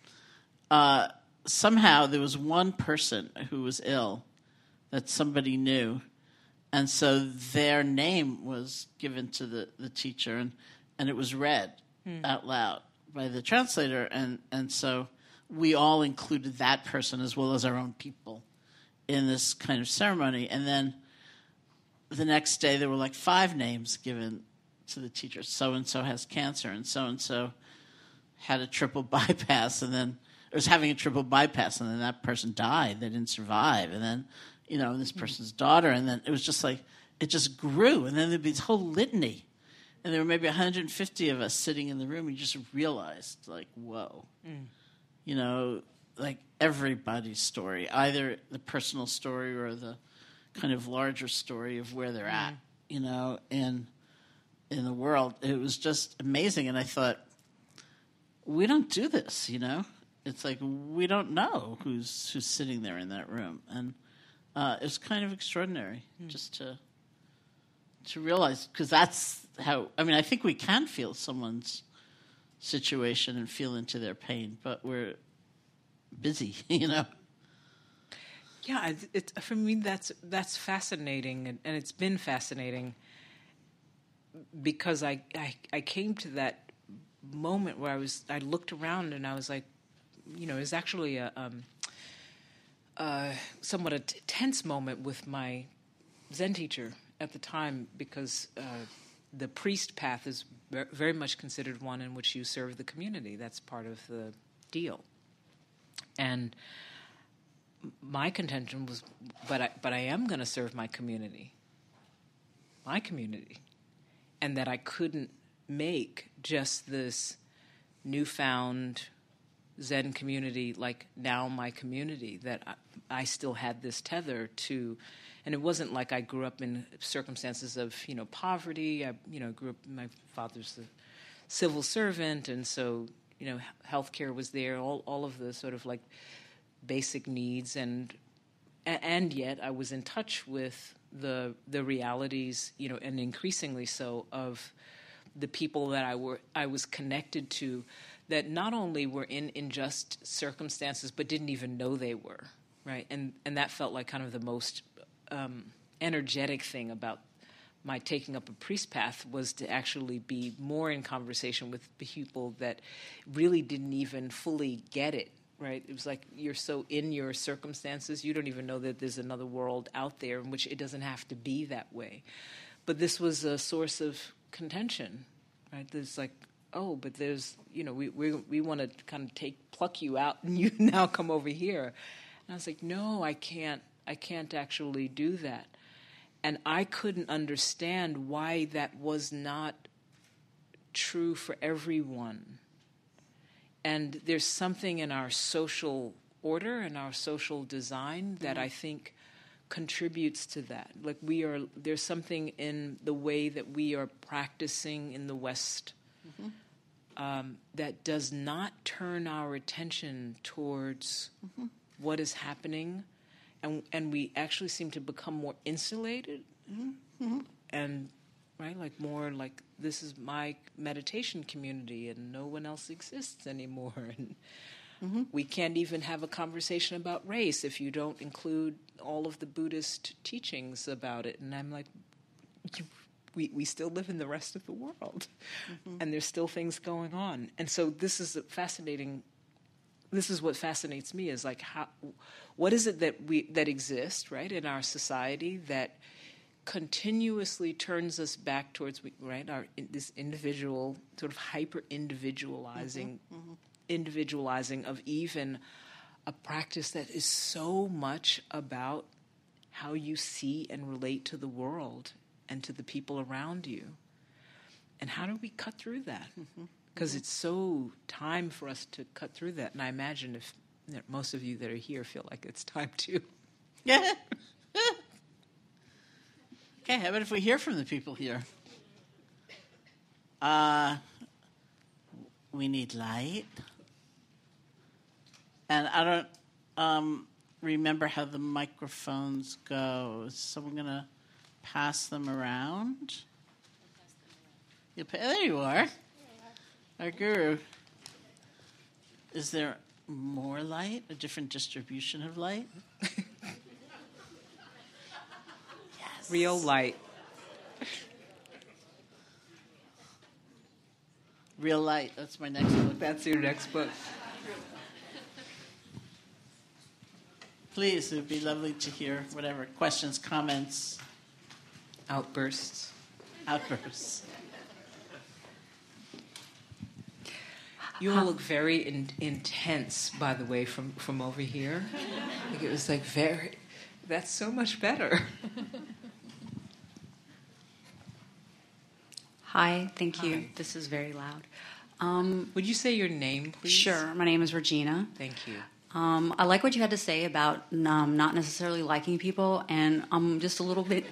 somehow there was one person who was ill that somebody knew, and so their name was given to the teacher, and it was read out loud by the translator, and so we all included that person as well as our own people in this kind of ceremony. And then the next day there were like 5 names given to the teacher. So-and-so has cancer, and so-and-so had a triple bypass, and then was having a triple bypass, and then that person died. They didn't survive. And then, this person's daughter, and then it was just like, it just grew. And then there'd be this whole litany. And there were maybe 150 of us sitting in the room. You just realized, like, whoa. Like everybody's story, either the personal story or the kind of larger story of where they're at, in the world. It was just amazing. And I thought, we don't do this, It's like we don't know who's sitting there in that room. And it was kind of extraordinary just to realize, because that's how, I think we can feel someone's situation and feel into their pain, but we're busy, Yeah, for me that's fascinating, and it's been fascinating because I came to that moment where I looked around and I was like, it was actually a somewhat a tense moment with my Zen teacher at the time, because the priest path is very much considered one in which you serve the community. That's part of the deal. And my contention was, but I am going to serve my community, and that I couldn't make just this newfound Zen community like now my community, that I still had this tether to. And it wasn't like I grew up in circumstances of, poverty. I, grew up, my father's a civil servant, and so, healthcare was there, all of the sort of like basic needs, and yet I was in touch with the realities, and increasingly so, of the people that I was connected to, that not only were in unjust circumstances but didn't even know they were, right? And that felt like kind of the most energetic thing about my taking up a priest path, was to actually be more in conversation with people that really didn't even fully get it, right? It was like you're so in your circumstances, you don't even know that there's another world out there in which it doesn't have to be that way. But this was a source of contention, right? There's like, oh, but there's, we want to kind of pluck you out, and you now come over here. And I was like, no, I can't actually do that. And I couldn't understand why that was not true for everyone. And there's something in our social order and our social design that I think contributes to that. Like there's something in the way that we are practicing in the West that does not turn our attention towards what is happening. And we actually seem to become more insulated, and right, like more like this is my meditation community, and no one else exists anymore. And we can't even have a conversation about race if you don't include all of the Buddhist teachings about it. And I'm like, we still live in the rest of the world, and there's still things going on. And so this is fascinating. This is what fascinates me, is like what is it that exists, right, in our society that continuously turns us back towards, right, this individual sort of hyper individualizing of even a practice that is so much about how you see and relate to the world and to the people around you. And how do we cut through that? Because it's so time for us to cut through that. And I imagine if most of you that are here feel like it's time to. Yeah. Okay, how about if we hear from the people here? We need light. And I don't remember how the microphones go. Is someone going to pass them around? There you are. Our guru. Is there more light? A different distribution of light? Yes. Real light. Real light. That's my next book. That's your next book. Please, it would be lovely to hear whatever questions, comments, Outbursts. You all look very intense, by the way, from over here. Like it was like that's so much better. Hi, thank you. Hi. This is very loud. Would you say your name, please? Sure. My name is Regina. Thank you. I like what you had to say about not necessarily liking people, and I'm just a little bit...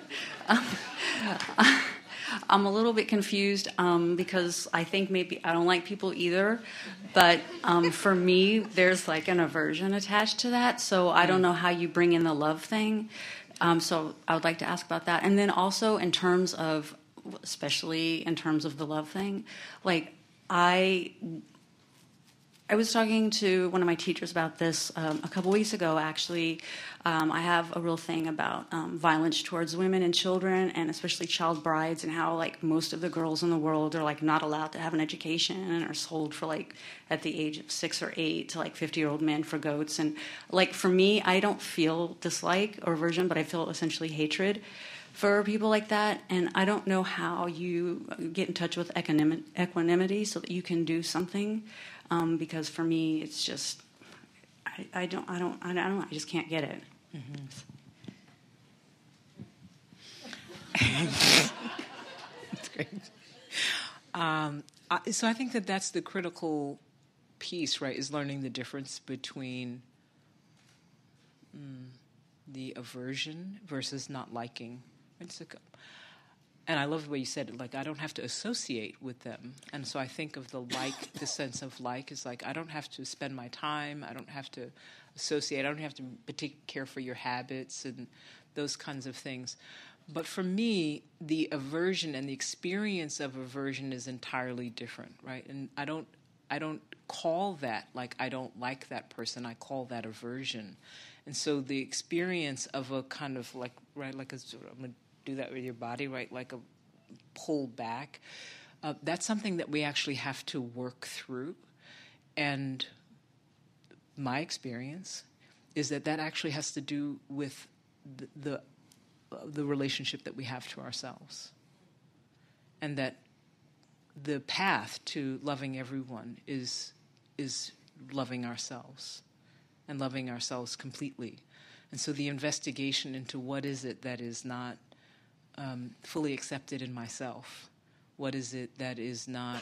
I'm a little bit confused because I think maybe I don't like people either, but for me, there's like an aversion attached to that, so I don't know how you bring in the love thing. So I would like to ask about that. And then also in terms of, especially in terms of the love thing, like I was talking to one of my teachers about this a couple weeks ago, actually. I have a real thing about violence towards women and children, and especially child brides, and how like most of the girls in the world are like not allowed to have an education and are sold for like at the age of 6 or 8 to like 50-year-old men for goats. And like for me, I don't feel dislike or aversion, but I feel essentially hatred. for people like that. And I don't know how you get in touch with equanimity so that you can do something. Because for me, it's just, I just can't get it. Mm-hmm. That's great. So I think that's the critical piece, right, is learning the difference between the aversion versus not liking. And I love the way you said it, like, I don't have to associate with them. And so I think of the sense of like is like, I don't have to spend my time, I don't have to associate, I don't have to take care for your habits and those kinds of things. But for me, the aversion and the experience of aversion is entirely different, right? And I don't call that, like, I don't like that person, I call that aversion. And so the experience of a kind of like, right, like I'm going to do that with your body, right, like a pull back, that's something that we actually have to work through. And my experience is that actually has to do with the relationship that we have to ourselves. And that the path to loving everyone is loving ourselves and loving ourselves completely. And so the investigation into what is it that is not fully accepted in myself, what is it that is not,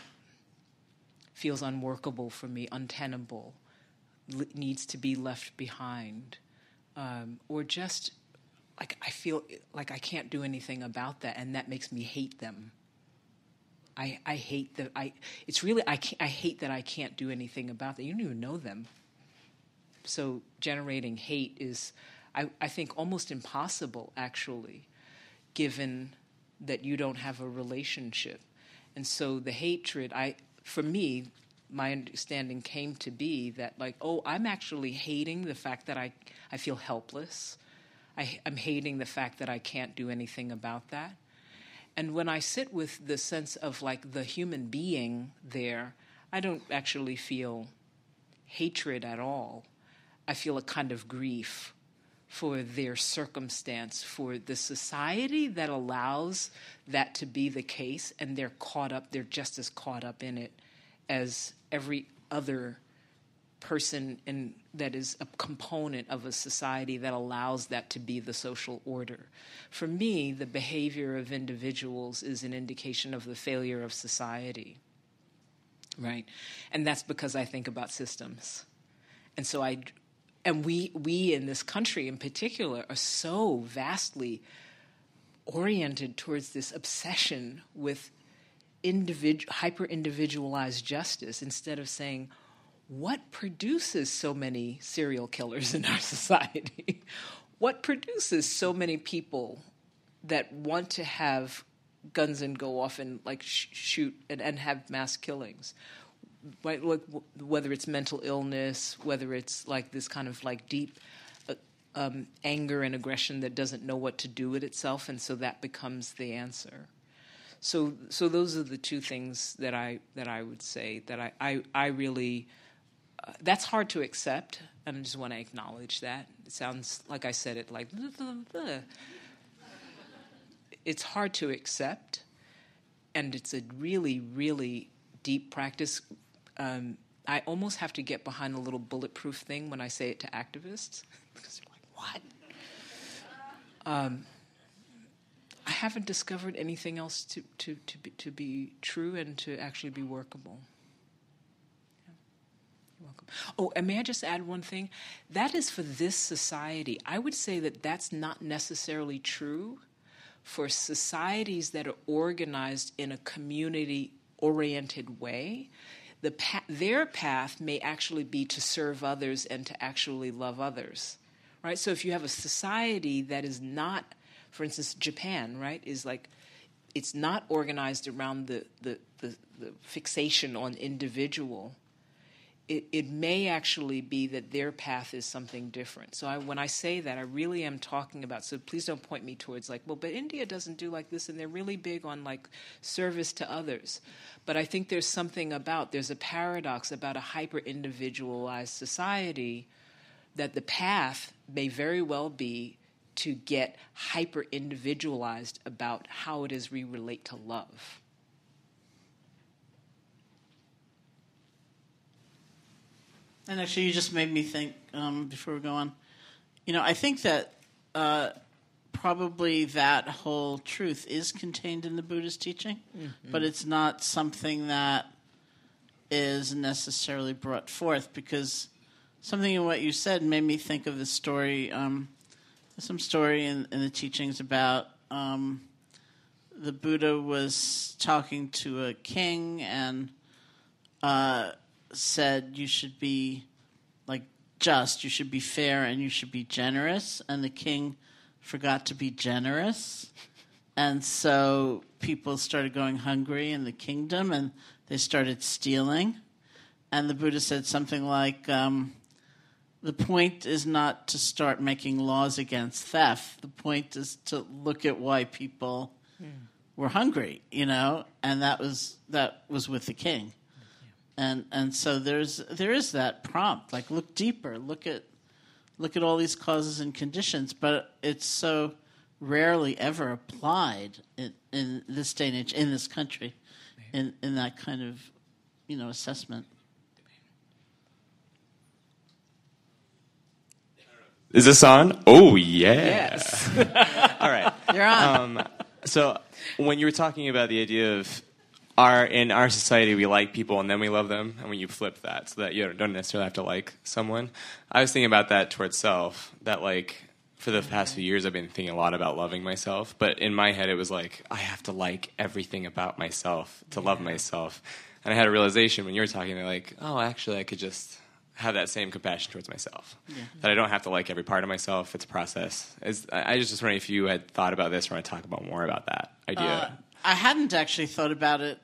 feels unworkable for me, untenable, needs to be left behind, or just like I feel like I can't do anything about that, and that makes me hate them. I hate that I hate that I can't do anything about that. You don't even know them. So generating hate is, I think, almost impossible, actually, given that you don't have a relationship. And so the hatred, for me, my understanding came to be that, like, oh, I'm actually hating the fact that I feel helpless. I'm hating the fact that I can't do anything about that. And when I sit with the sense of, like, the human being there, I don't actually feel hatred at all. I feel a kind of grief for their circumstance, for the society that allows that to be the case, and they're just as caught up in it as every other person that is a component of a society that allows that to be the social order. For me, the behavior of individuals is an indication of the failure of society, right? And that's because I think about systems. And so we in this country in particular are so vastly oriented towards this obsession with hyper-individualized justice, instead of saying, what produces so many serial killers in our society? What produces so many people that want to have guns and go off and, like, shoot and have mass killings? Right, like, whether it's mental illness, whether it's like this kind of like deep anger and aggression that doesn't know what to do with itself, and so that becomes the answer. So those are the two things that I would say that I really that's hard to accept, and I just want to acknowledge that. It sounds like I said it like it's hard to accept, and it's a really, really deep practice. I almost have to get behind a little bulletproof thing when I say it to activists, because they're like, what? I haven't discovered anything else to be true and to actually be workable. Yeah. You're welcome. Oh, and may I just add one thing? That is for this society. I would say that that's not necessarily true for societies that are organized in a community-oriented way. Their path may actually be to serve others and to actually love others, right? So if you have a society that is not, for instance, Japan, right, is like, it's not organized around the fixation on individual, it may actually be that their path is something different. So when I say that, I really am talking about, so please don't point me towards like, well, but India doesn't do like this, and they're really big on like service to others. But I think there's a paradox about a hyper-individualized society, that the path may very well be to get hyper individualized about how it is we relate to love. And actually, you just made me think, before we go on, I think that probably that whole truth is contained in the Buddhist teaching, but it's not something that is necessarily brought forth, because something in what you said made me think of the story, some story in the teachings about the Buddha was talking to a king and said, you should be just, you should be fair, and you should be generous. And the king forgot to be generous. And so people started going hungry in the kingdom, and they started stealing. And the Buddha said something like, the point is not to start making laws against theft. The point is to look at why people were hungry, and that was with the king. And so there is that prompt, look deeper, look at all these causes and conditions, but it's so rarely ever applied in this day and age, in this country, in that kind of assessment. Is this on? Oh yeah. Yes. All right. You're on. So when you were talking about the idea of in our society, we like people and then we love them, and when you flip that so that you don't necessarily have to like someone, I was thinking about that towards self, that for the past few years I've been thinking a lot about loving myself, but in my head it was I have to like everything about myself to love myself. And I had a realization when you were talking, actually I could just have that same compassion towards myself, that I don't have to like every part of myself. It's a process. I just wondering if you had thought about this or want to talk about more about that idea. I hadn't actually thought about it,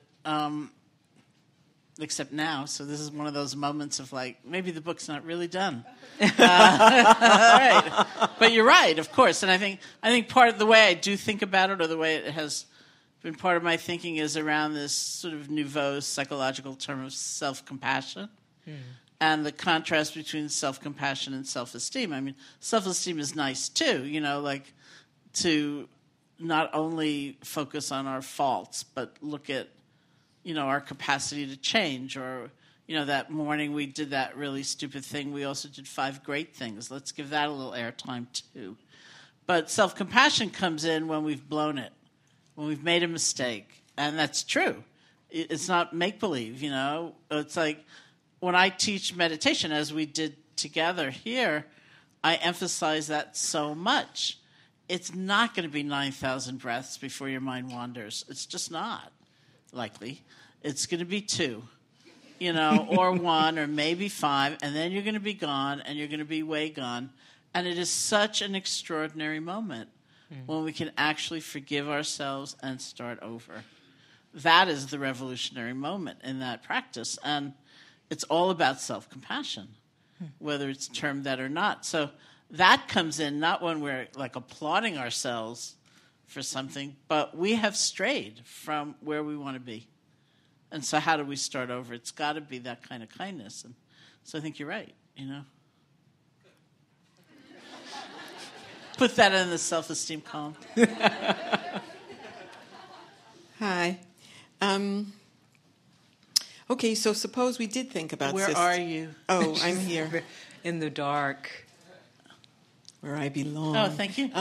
except now. So this is one of those moments of maybe the book's not really done. All right, but you're right, of course. And I think part of the way I do think about it, or the way it has been part of my thinking, is around this sort of nouveau psychological term of self-compassion. And the contrast between self-compassion and self-esteem. I mean, self-esteem is nice too, to not only focus on our faults, but look at, our capacity to change. Or, that morning we did that really stupid thing. We also did 5 great things. Let's give that a little airtime too. But self-compassion comes in when we've blown it, when we've made a mistake. And that's true. It's not make-believe, It's when I teach meditation, as we did together here, I emphasize that so much. It's not going to be 9,000 breaths before your mind wanders. It's just not likely. It's going to be 2, or 1, or maybe 5, and then you're going to be gone, and you're going to be way gone. And it is such an extraordinary moment when we can actually forgive ourselves and start over. That is the revolutionary moment in that practice. And it's all about self-compassion, whether it's termed that or not. So that comes in not when we're applauding ourselves for something, but we have strayed from where we want to be. And so how do we start over? It's got to be that kind of kindness. And so I think you're right, Put that in the self-esteem column. Hi. Okay, so suppose we did think about Where are you? Oh, I'm here. In the dark. Where I belong. Oh, thank you.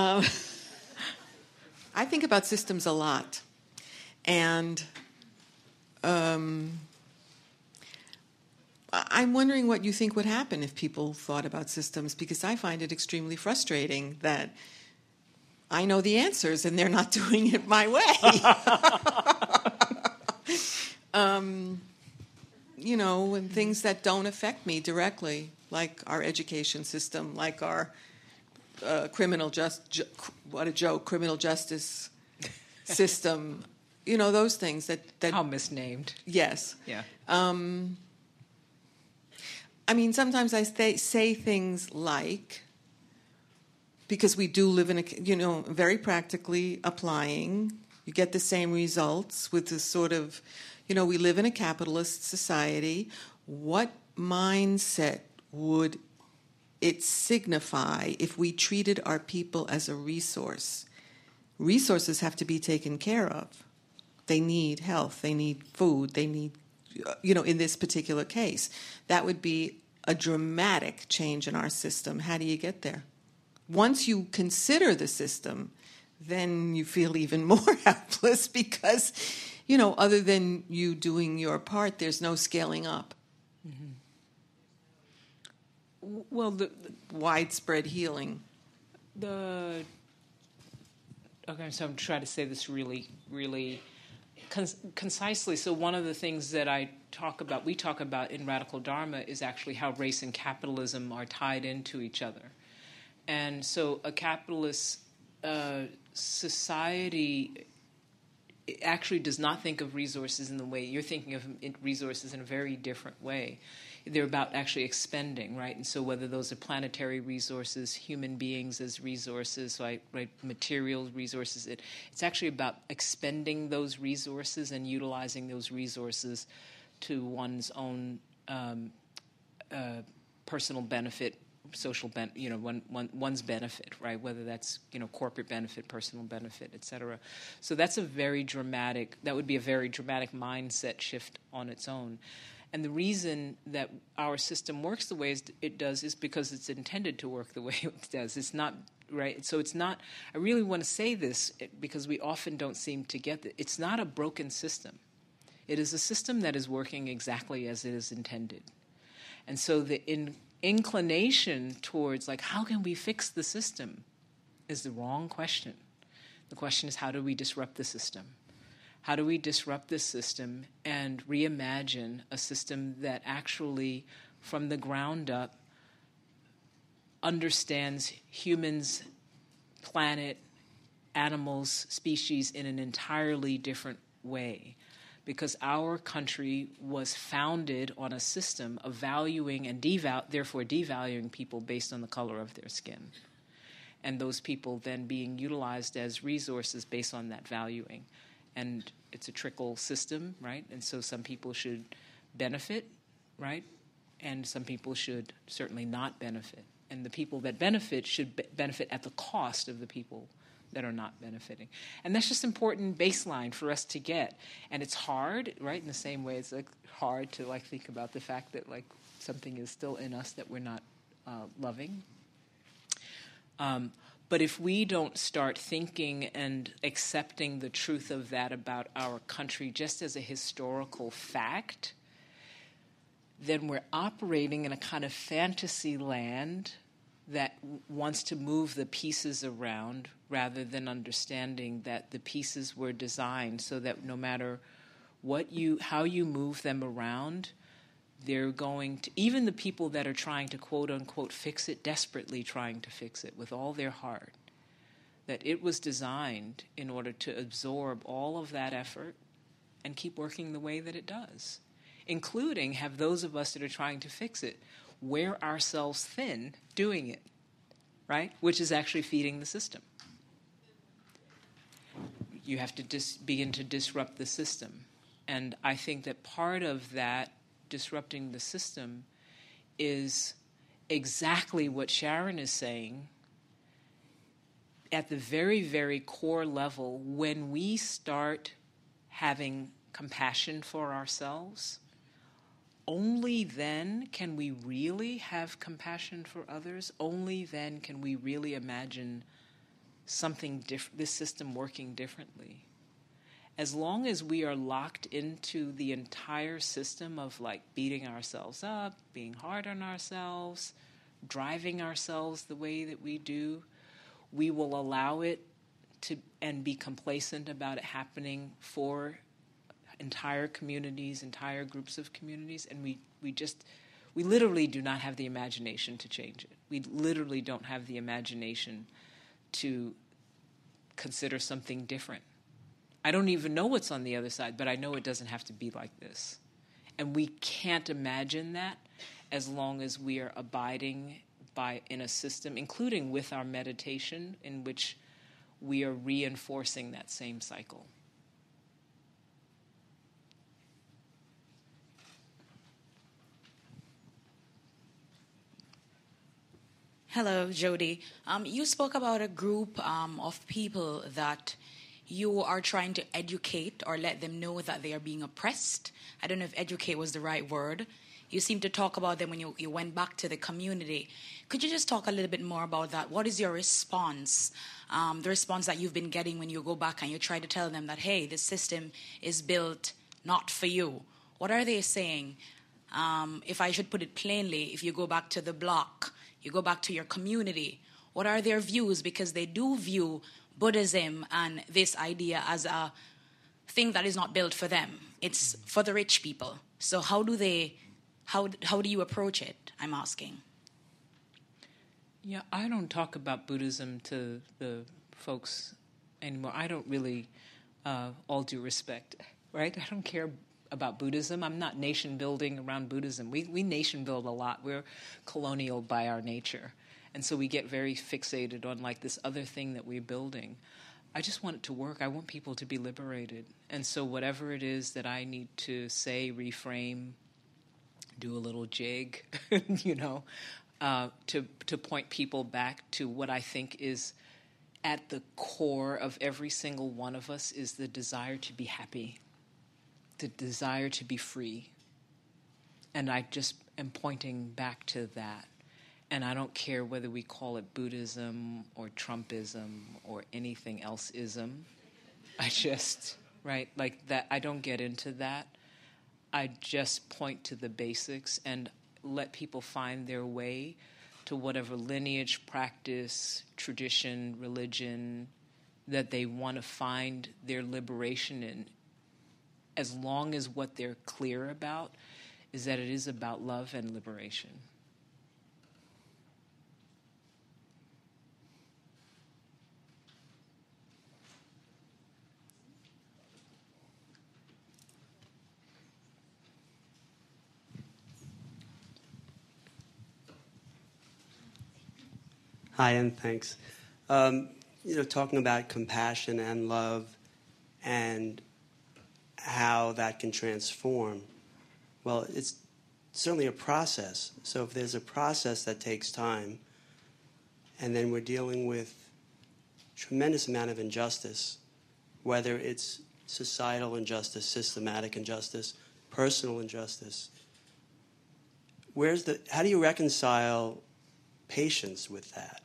I think about systems a lot. And I'm wondering what you think would happen if people thought about systems, because I find it extremely frustrating that I know the answers and they're not doing it my way. And things that don't affect me directly, like our education system, like our criminal justice system, those things that How misnamed. Yes. Yeah. Sometimes I say things like, because we do live in a, very practically applying, you get the same results with this sort of, we live in a capitalist society. What mindset would it signify if we treated our people as a resource? Resources have to be taken care of. They need health, they need food, they need, in this particular case, that would be a dramatic change in our system. How do you get there? Once you consider the system, then you feel even more helpless because, other than you doing your part, there's no scaling up. Mm-hmm. Well, the widespread healing. Okay, so I'm trying to say this really, really concisely. So one of the things that we talk about in Radical Dharma is actually how race and capitalism are tied into each other. And so a capitalist society actually does not think of resources in the way you're thinking of resources, in a very different way. They're about actually expending, right? And so whether those are planetary resources, human beings as resources, right, material resources, it's actually about expending those resources and utilizing those resources to one's own personal benefit, social one's benefit, right? Whether that's corporate benefit, personal benefit, etc. So that would be a very dramatic mindset shift on its own. And the reason that our system works the way it does is because it's intended to work the way it does. It's not, right? So it's not, I really want to say this because we often don't seem to get it. It's not a broken system. It is a system that is working exactly as it is intended. And so the inclination towards, how can we fix the system is the wrong question. The question is, how do we disrupt the system? How do we disrupt this system and reimagine a system that actually, from the ground up, understands humans, planet, animals, species in an entirely different way? Because our country was founded on a system of valuing and therefore devaluing people based on the color of their skin. And those people then being utilized as resources based on that valuing. And it's a trickle system, right? And so some people should benefit, right? And some people should certainly not benefit. And the people that benefit should benefit at the cost of the people that are not benefiting. And that's just important baseline for us to get. And it's hard, right? In the same way it's hard to think about the fact that something is still in us that we're not loving. But if we don't start thinking and accepting the truth of that about our country just as a historical fact, then we're operating in a kind of fantasy land that wants to move the pieces around rather than understanding that the pieces were designed so that no matter how you move them around, they're going to, even the people that are trying to quote unquote fix it, desperately trying to fix it with all their heart, that it was designed in order to absorb all of that effort and keep working the way that it does, including have those of us that are trying to fix it wear ourselves thin doing it, right? Which is actually feeding the system. You have to begin to disrupt the system. And I think that part of that disrupting the system is exactly what Sharon is saying at the very, very core level. When we start having compassion for ourselves, only then can we really have compassion for others. Only then can we really imagine something different, this system working differently. As long as we are locked into the entire system of beating ourselves up, being hard on ourselves, driving ourselves the way that we do, we will allow it to and be complacent about it happening for entire communities, entire groups of communities, and we literally do not have the imagination to change it. We literally don't have the imagination to consider something different. I don't even know what's on the other side, but I know it doesn't have to be like this. And we can't imagine that as long as we are abiding in a system, including with our meditation, in which we are reinforcing that same cycle. Hello, Jody. You spoke about a group of people that you are trying to educate or let them know that they are being oppressed. I don't know if educate was the right word. You seem to talk about them when you went back to the community. Could you just talk a little bit more about that? What is your response, the response that you've been getting when you go back and you try to tell them that, hey, this system is built not for you? What are they saying? If I should put it plainly, if you go back to the block, you go back to your community, what are their views? Because they do view Buddhism and this idea as a thing that is not built for them. It's for the rich people. So how do you approach it, I'm asking? Yeah, I don't talk about Buddhism to the folks anymore. I don't really, all due respect, right? I don't care about Buddhism. I'm not nation building around Buddhism. We nation build a lot. We're colonial by our nature. And so we get very fixated on like this other thing that we're building. I just want it to work. I want people to be liberated. And so whatever it is that I need to say, reframe, do a little jig, to point people back to what I think is at the core of every single one of us is the desire to be happy, the desire to be free. And I just am pointing back to that. And I don't care whether we call it Buddhism or Trumpism or anything else-ism. I just, right, like that, I don't get into that. I just point to the basics and let people find their way to whatever lineage, practice, tradition, religion that they want to find their liberation in, as long as what they're clear about is that it is about love and liberation. Hi, and thanks. Talking about compassion and love and how that can transform, well, it's certainly a process. So if there's a process that takes time, and then we're dealing with a tremendous amount of injustice, whether it's societal injustice, systematic injustice, personal injustice, how do you reconcile patience with that?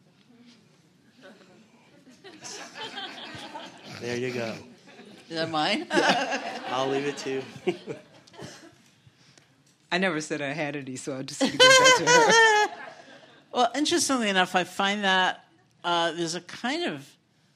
There you go. Is that mine? Yeah. I'll leave it to you. I never said I had any, so I'll just give that to her. Well, interestingly enough, I find that there's a kind of,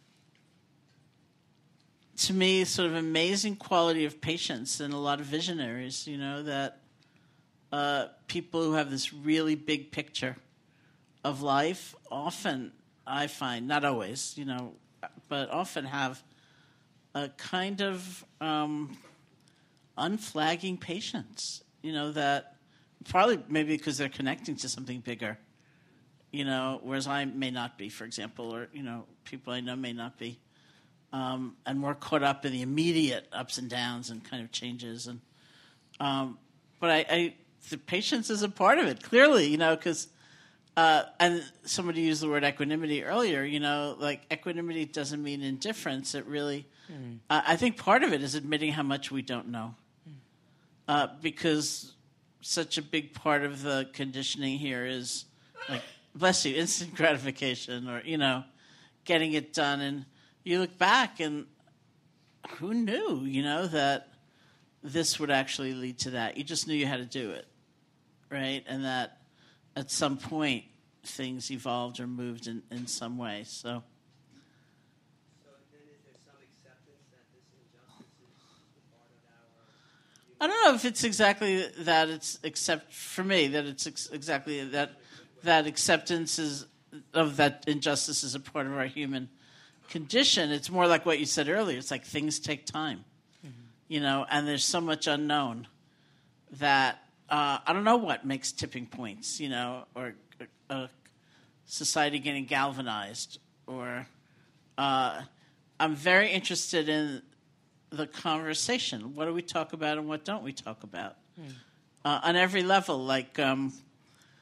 to me, sort of amazing quality of patience in a lot of visionaries, that people who have this really big picture of life often, I find, not always, but often have a kind of unflagging patience, that probably maybe because they're connecting to something bigger, whereas I may not be, for example, or, people I know may not be, and more caught up in the immediate ups and downs and kind of changes. And but the patience is a part of it, clearly, because and somebody used the word equanimity earlier, like equanimity doesn't mean indifference. It really, I think part of it is admitting how much we don't know. Because such a big part of the conditioning here is, like, bless you, instant gratification or, getting it done. And you look back and who knew, that this would actually lead to that? You just knew you had to do it, right? And that at some point things evolved or moved in some way. So then is there some acceptance that this injustice is part of our... I don't know if it's exactly that. It's except for me that it's exactly that acceptance is of that injustice is a part of our human condition. It's more like what you said earlier. It's like things take time, and there's so much unknown that I don't know what makes tipping points, or society getting galvanized, or I'm very interested in the conversation. What do we talk about and what don't we talk about? On every level, like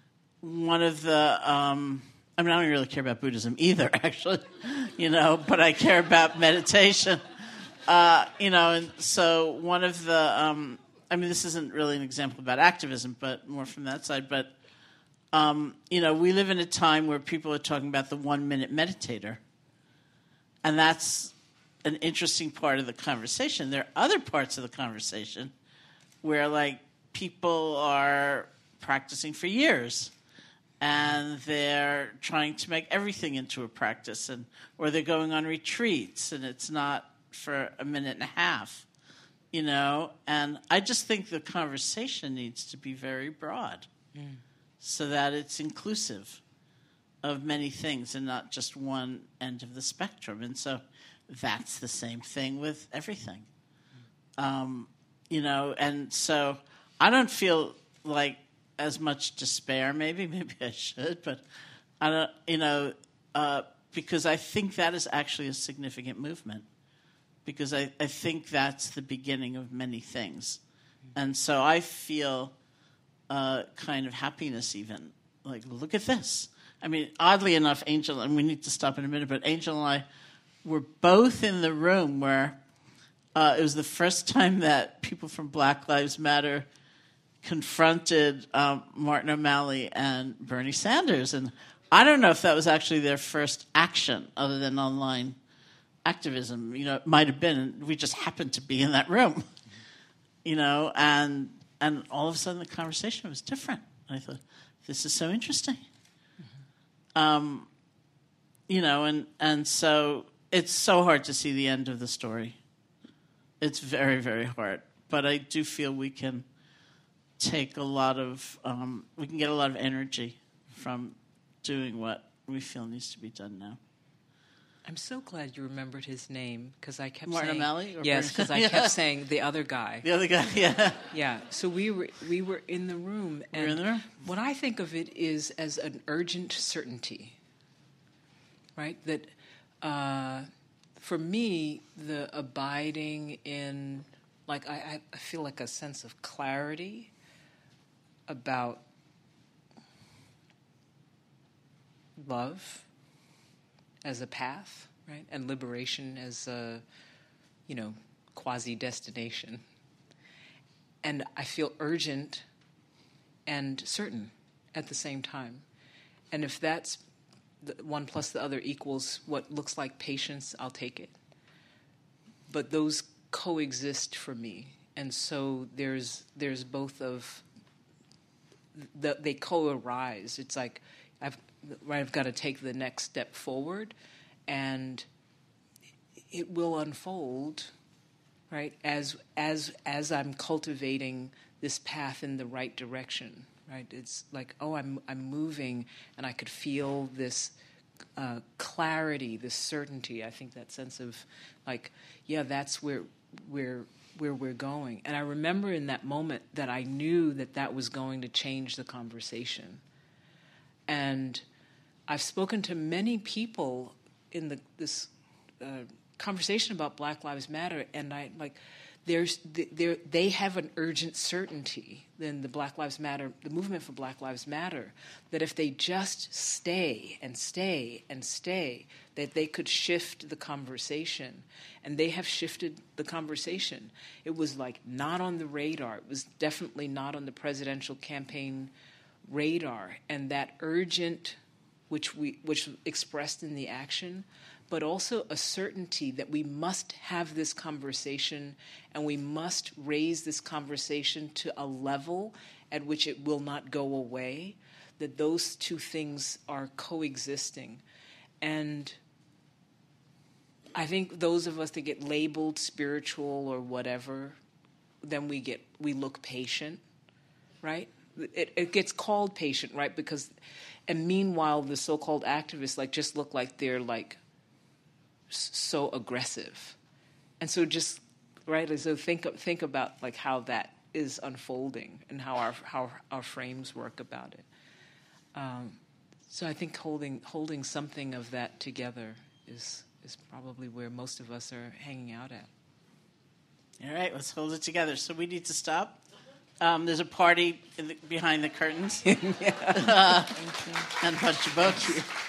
one of the, I mean, I don't really care about Buddhism either, actually, but I care about meditation, and so one of the, this isn't really an example about activism, but more from that side, but, we live in a time where people are talking about the 1-minute meditator, and that's an interesting part of the conversation. There are other parts of the conversation where, like, people are practicing for years, and they're trying to make everything into a practice, or they're going on retreats, and it's not for a minute and a half, And I just think the conversation needs to be very broad, so that it's inclusive of many things and not just one end of the spectrum. And so that's the same thing with everything, And so I don't feel like as much despair. Maybe I should, but I don't. Because I think that is actually a significant movement. Because I think that's the beginning of many things, and so I feel kind of happiness even. Like, look at this. I mean, oddly enough, Angel, and we need to stop in a minute, but Angel and I were both in the room where it was the first time that people from Black Lives Matter confronted Martin O'Malley and Bernie Sanders. And I don't know if that was actually their first action other than online activism. It might have been. We just happened to be in that room, and all of a sudden the conversation was different. I thought, this is so interesting. And so it's so hard to see the end of the story. It's very, very hard. But I do feel we can take a lot of, we can get a lot of energy from doing what we feel needs to be done now. I'm so glad you remembered his name, because I kept Martin saying... O'Malley? Yes, because I kept saying the other guy. The other guy, yeah. Yeah, so we were in the room. And we were in the room? What I think of it is as an urgent certainty, right? That for me, the abiding in... Like, I feel like a sense of clarity about love as a path, right? And liberation as a, quasi-destination. And I feel urgent and certain at the same time. And if that's the one plus the other equals what looks like patience, I'll take it. But those coexist for me. And so there's both of... they co-arise. It's like I've got to take the next step forward, and it will unfold, right? As I'm cultivating this path in the right direction, right? It's like, I'm moving, and I could feel this clarity, this certainty. I think that sense of like, yeah, that's where we're going. And I remember in that moment that I knew that was going to change the conversation. And I've spoken to many people in this conversation about Black Lives Matter, and they have an urgent certainty in the Black Lives Matter, the movement for Black Lives Matter, that if they just stay and stay and stay, that they could shift the conversation. And they have shifted the conversation. It was like not on the radar. It was definitely not on the presidential campaign radar. And that urgent, which expressed in the action, but also a certainty that we must have this conversation, and we must raise this conversation to a level at which it will not go away, that those two things are coexisting. And I think those of us that get labeled spiritual or whatever, then we look patient, right? It gets called patient, right? And meanwhile, the so-called activists just look like they're so aggressive, and so just right. So think about how that is unfolding and how our frames work about it. So I think holding something of that together is probably where most of us are hanging out at. All right, let's hold it together. So we need to stop. There's a party behind the curtains. And a bunch of books.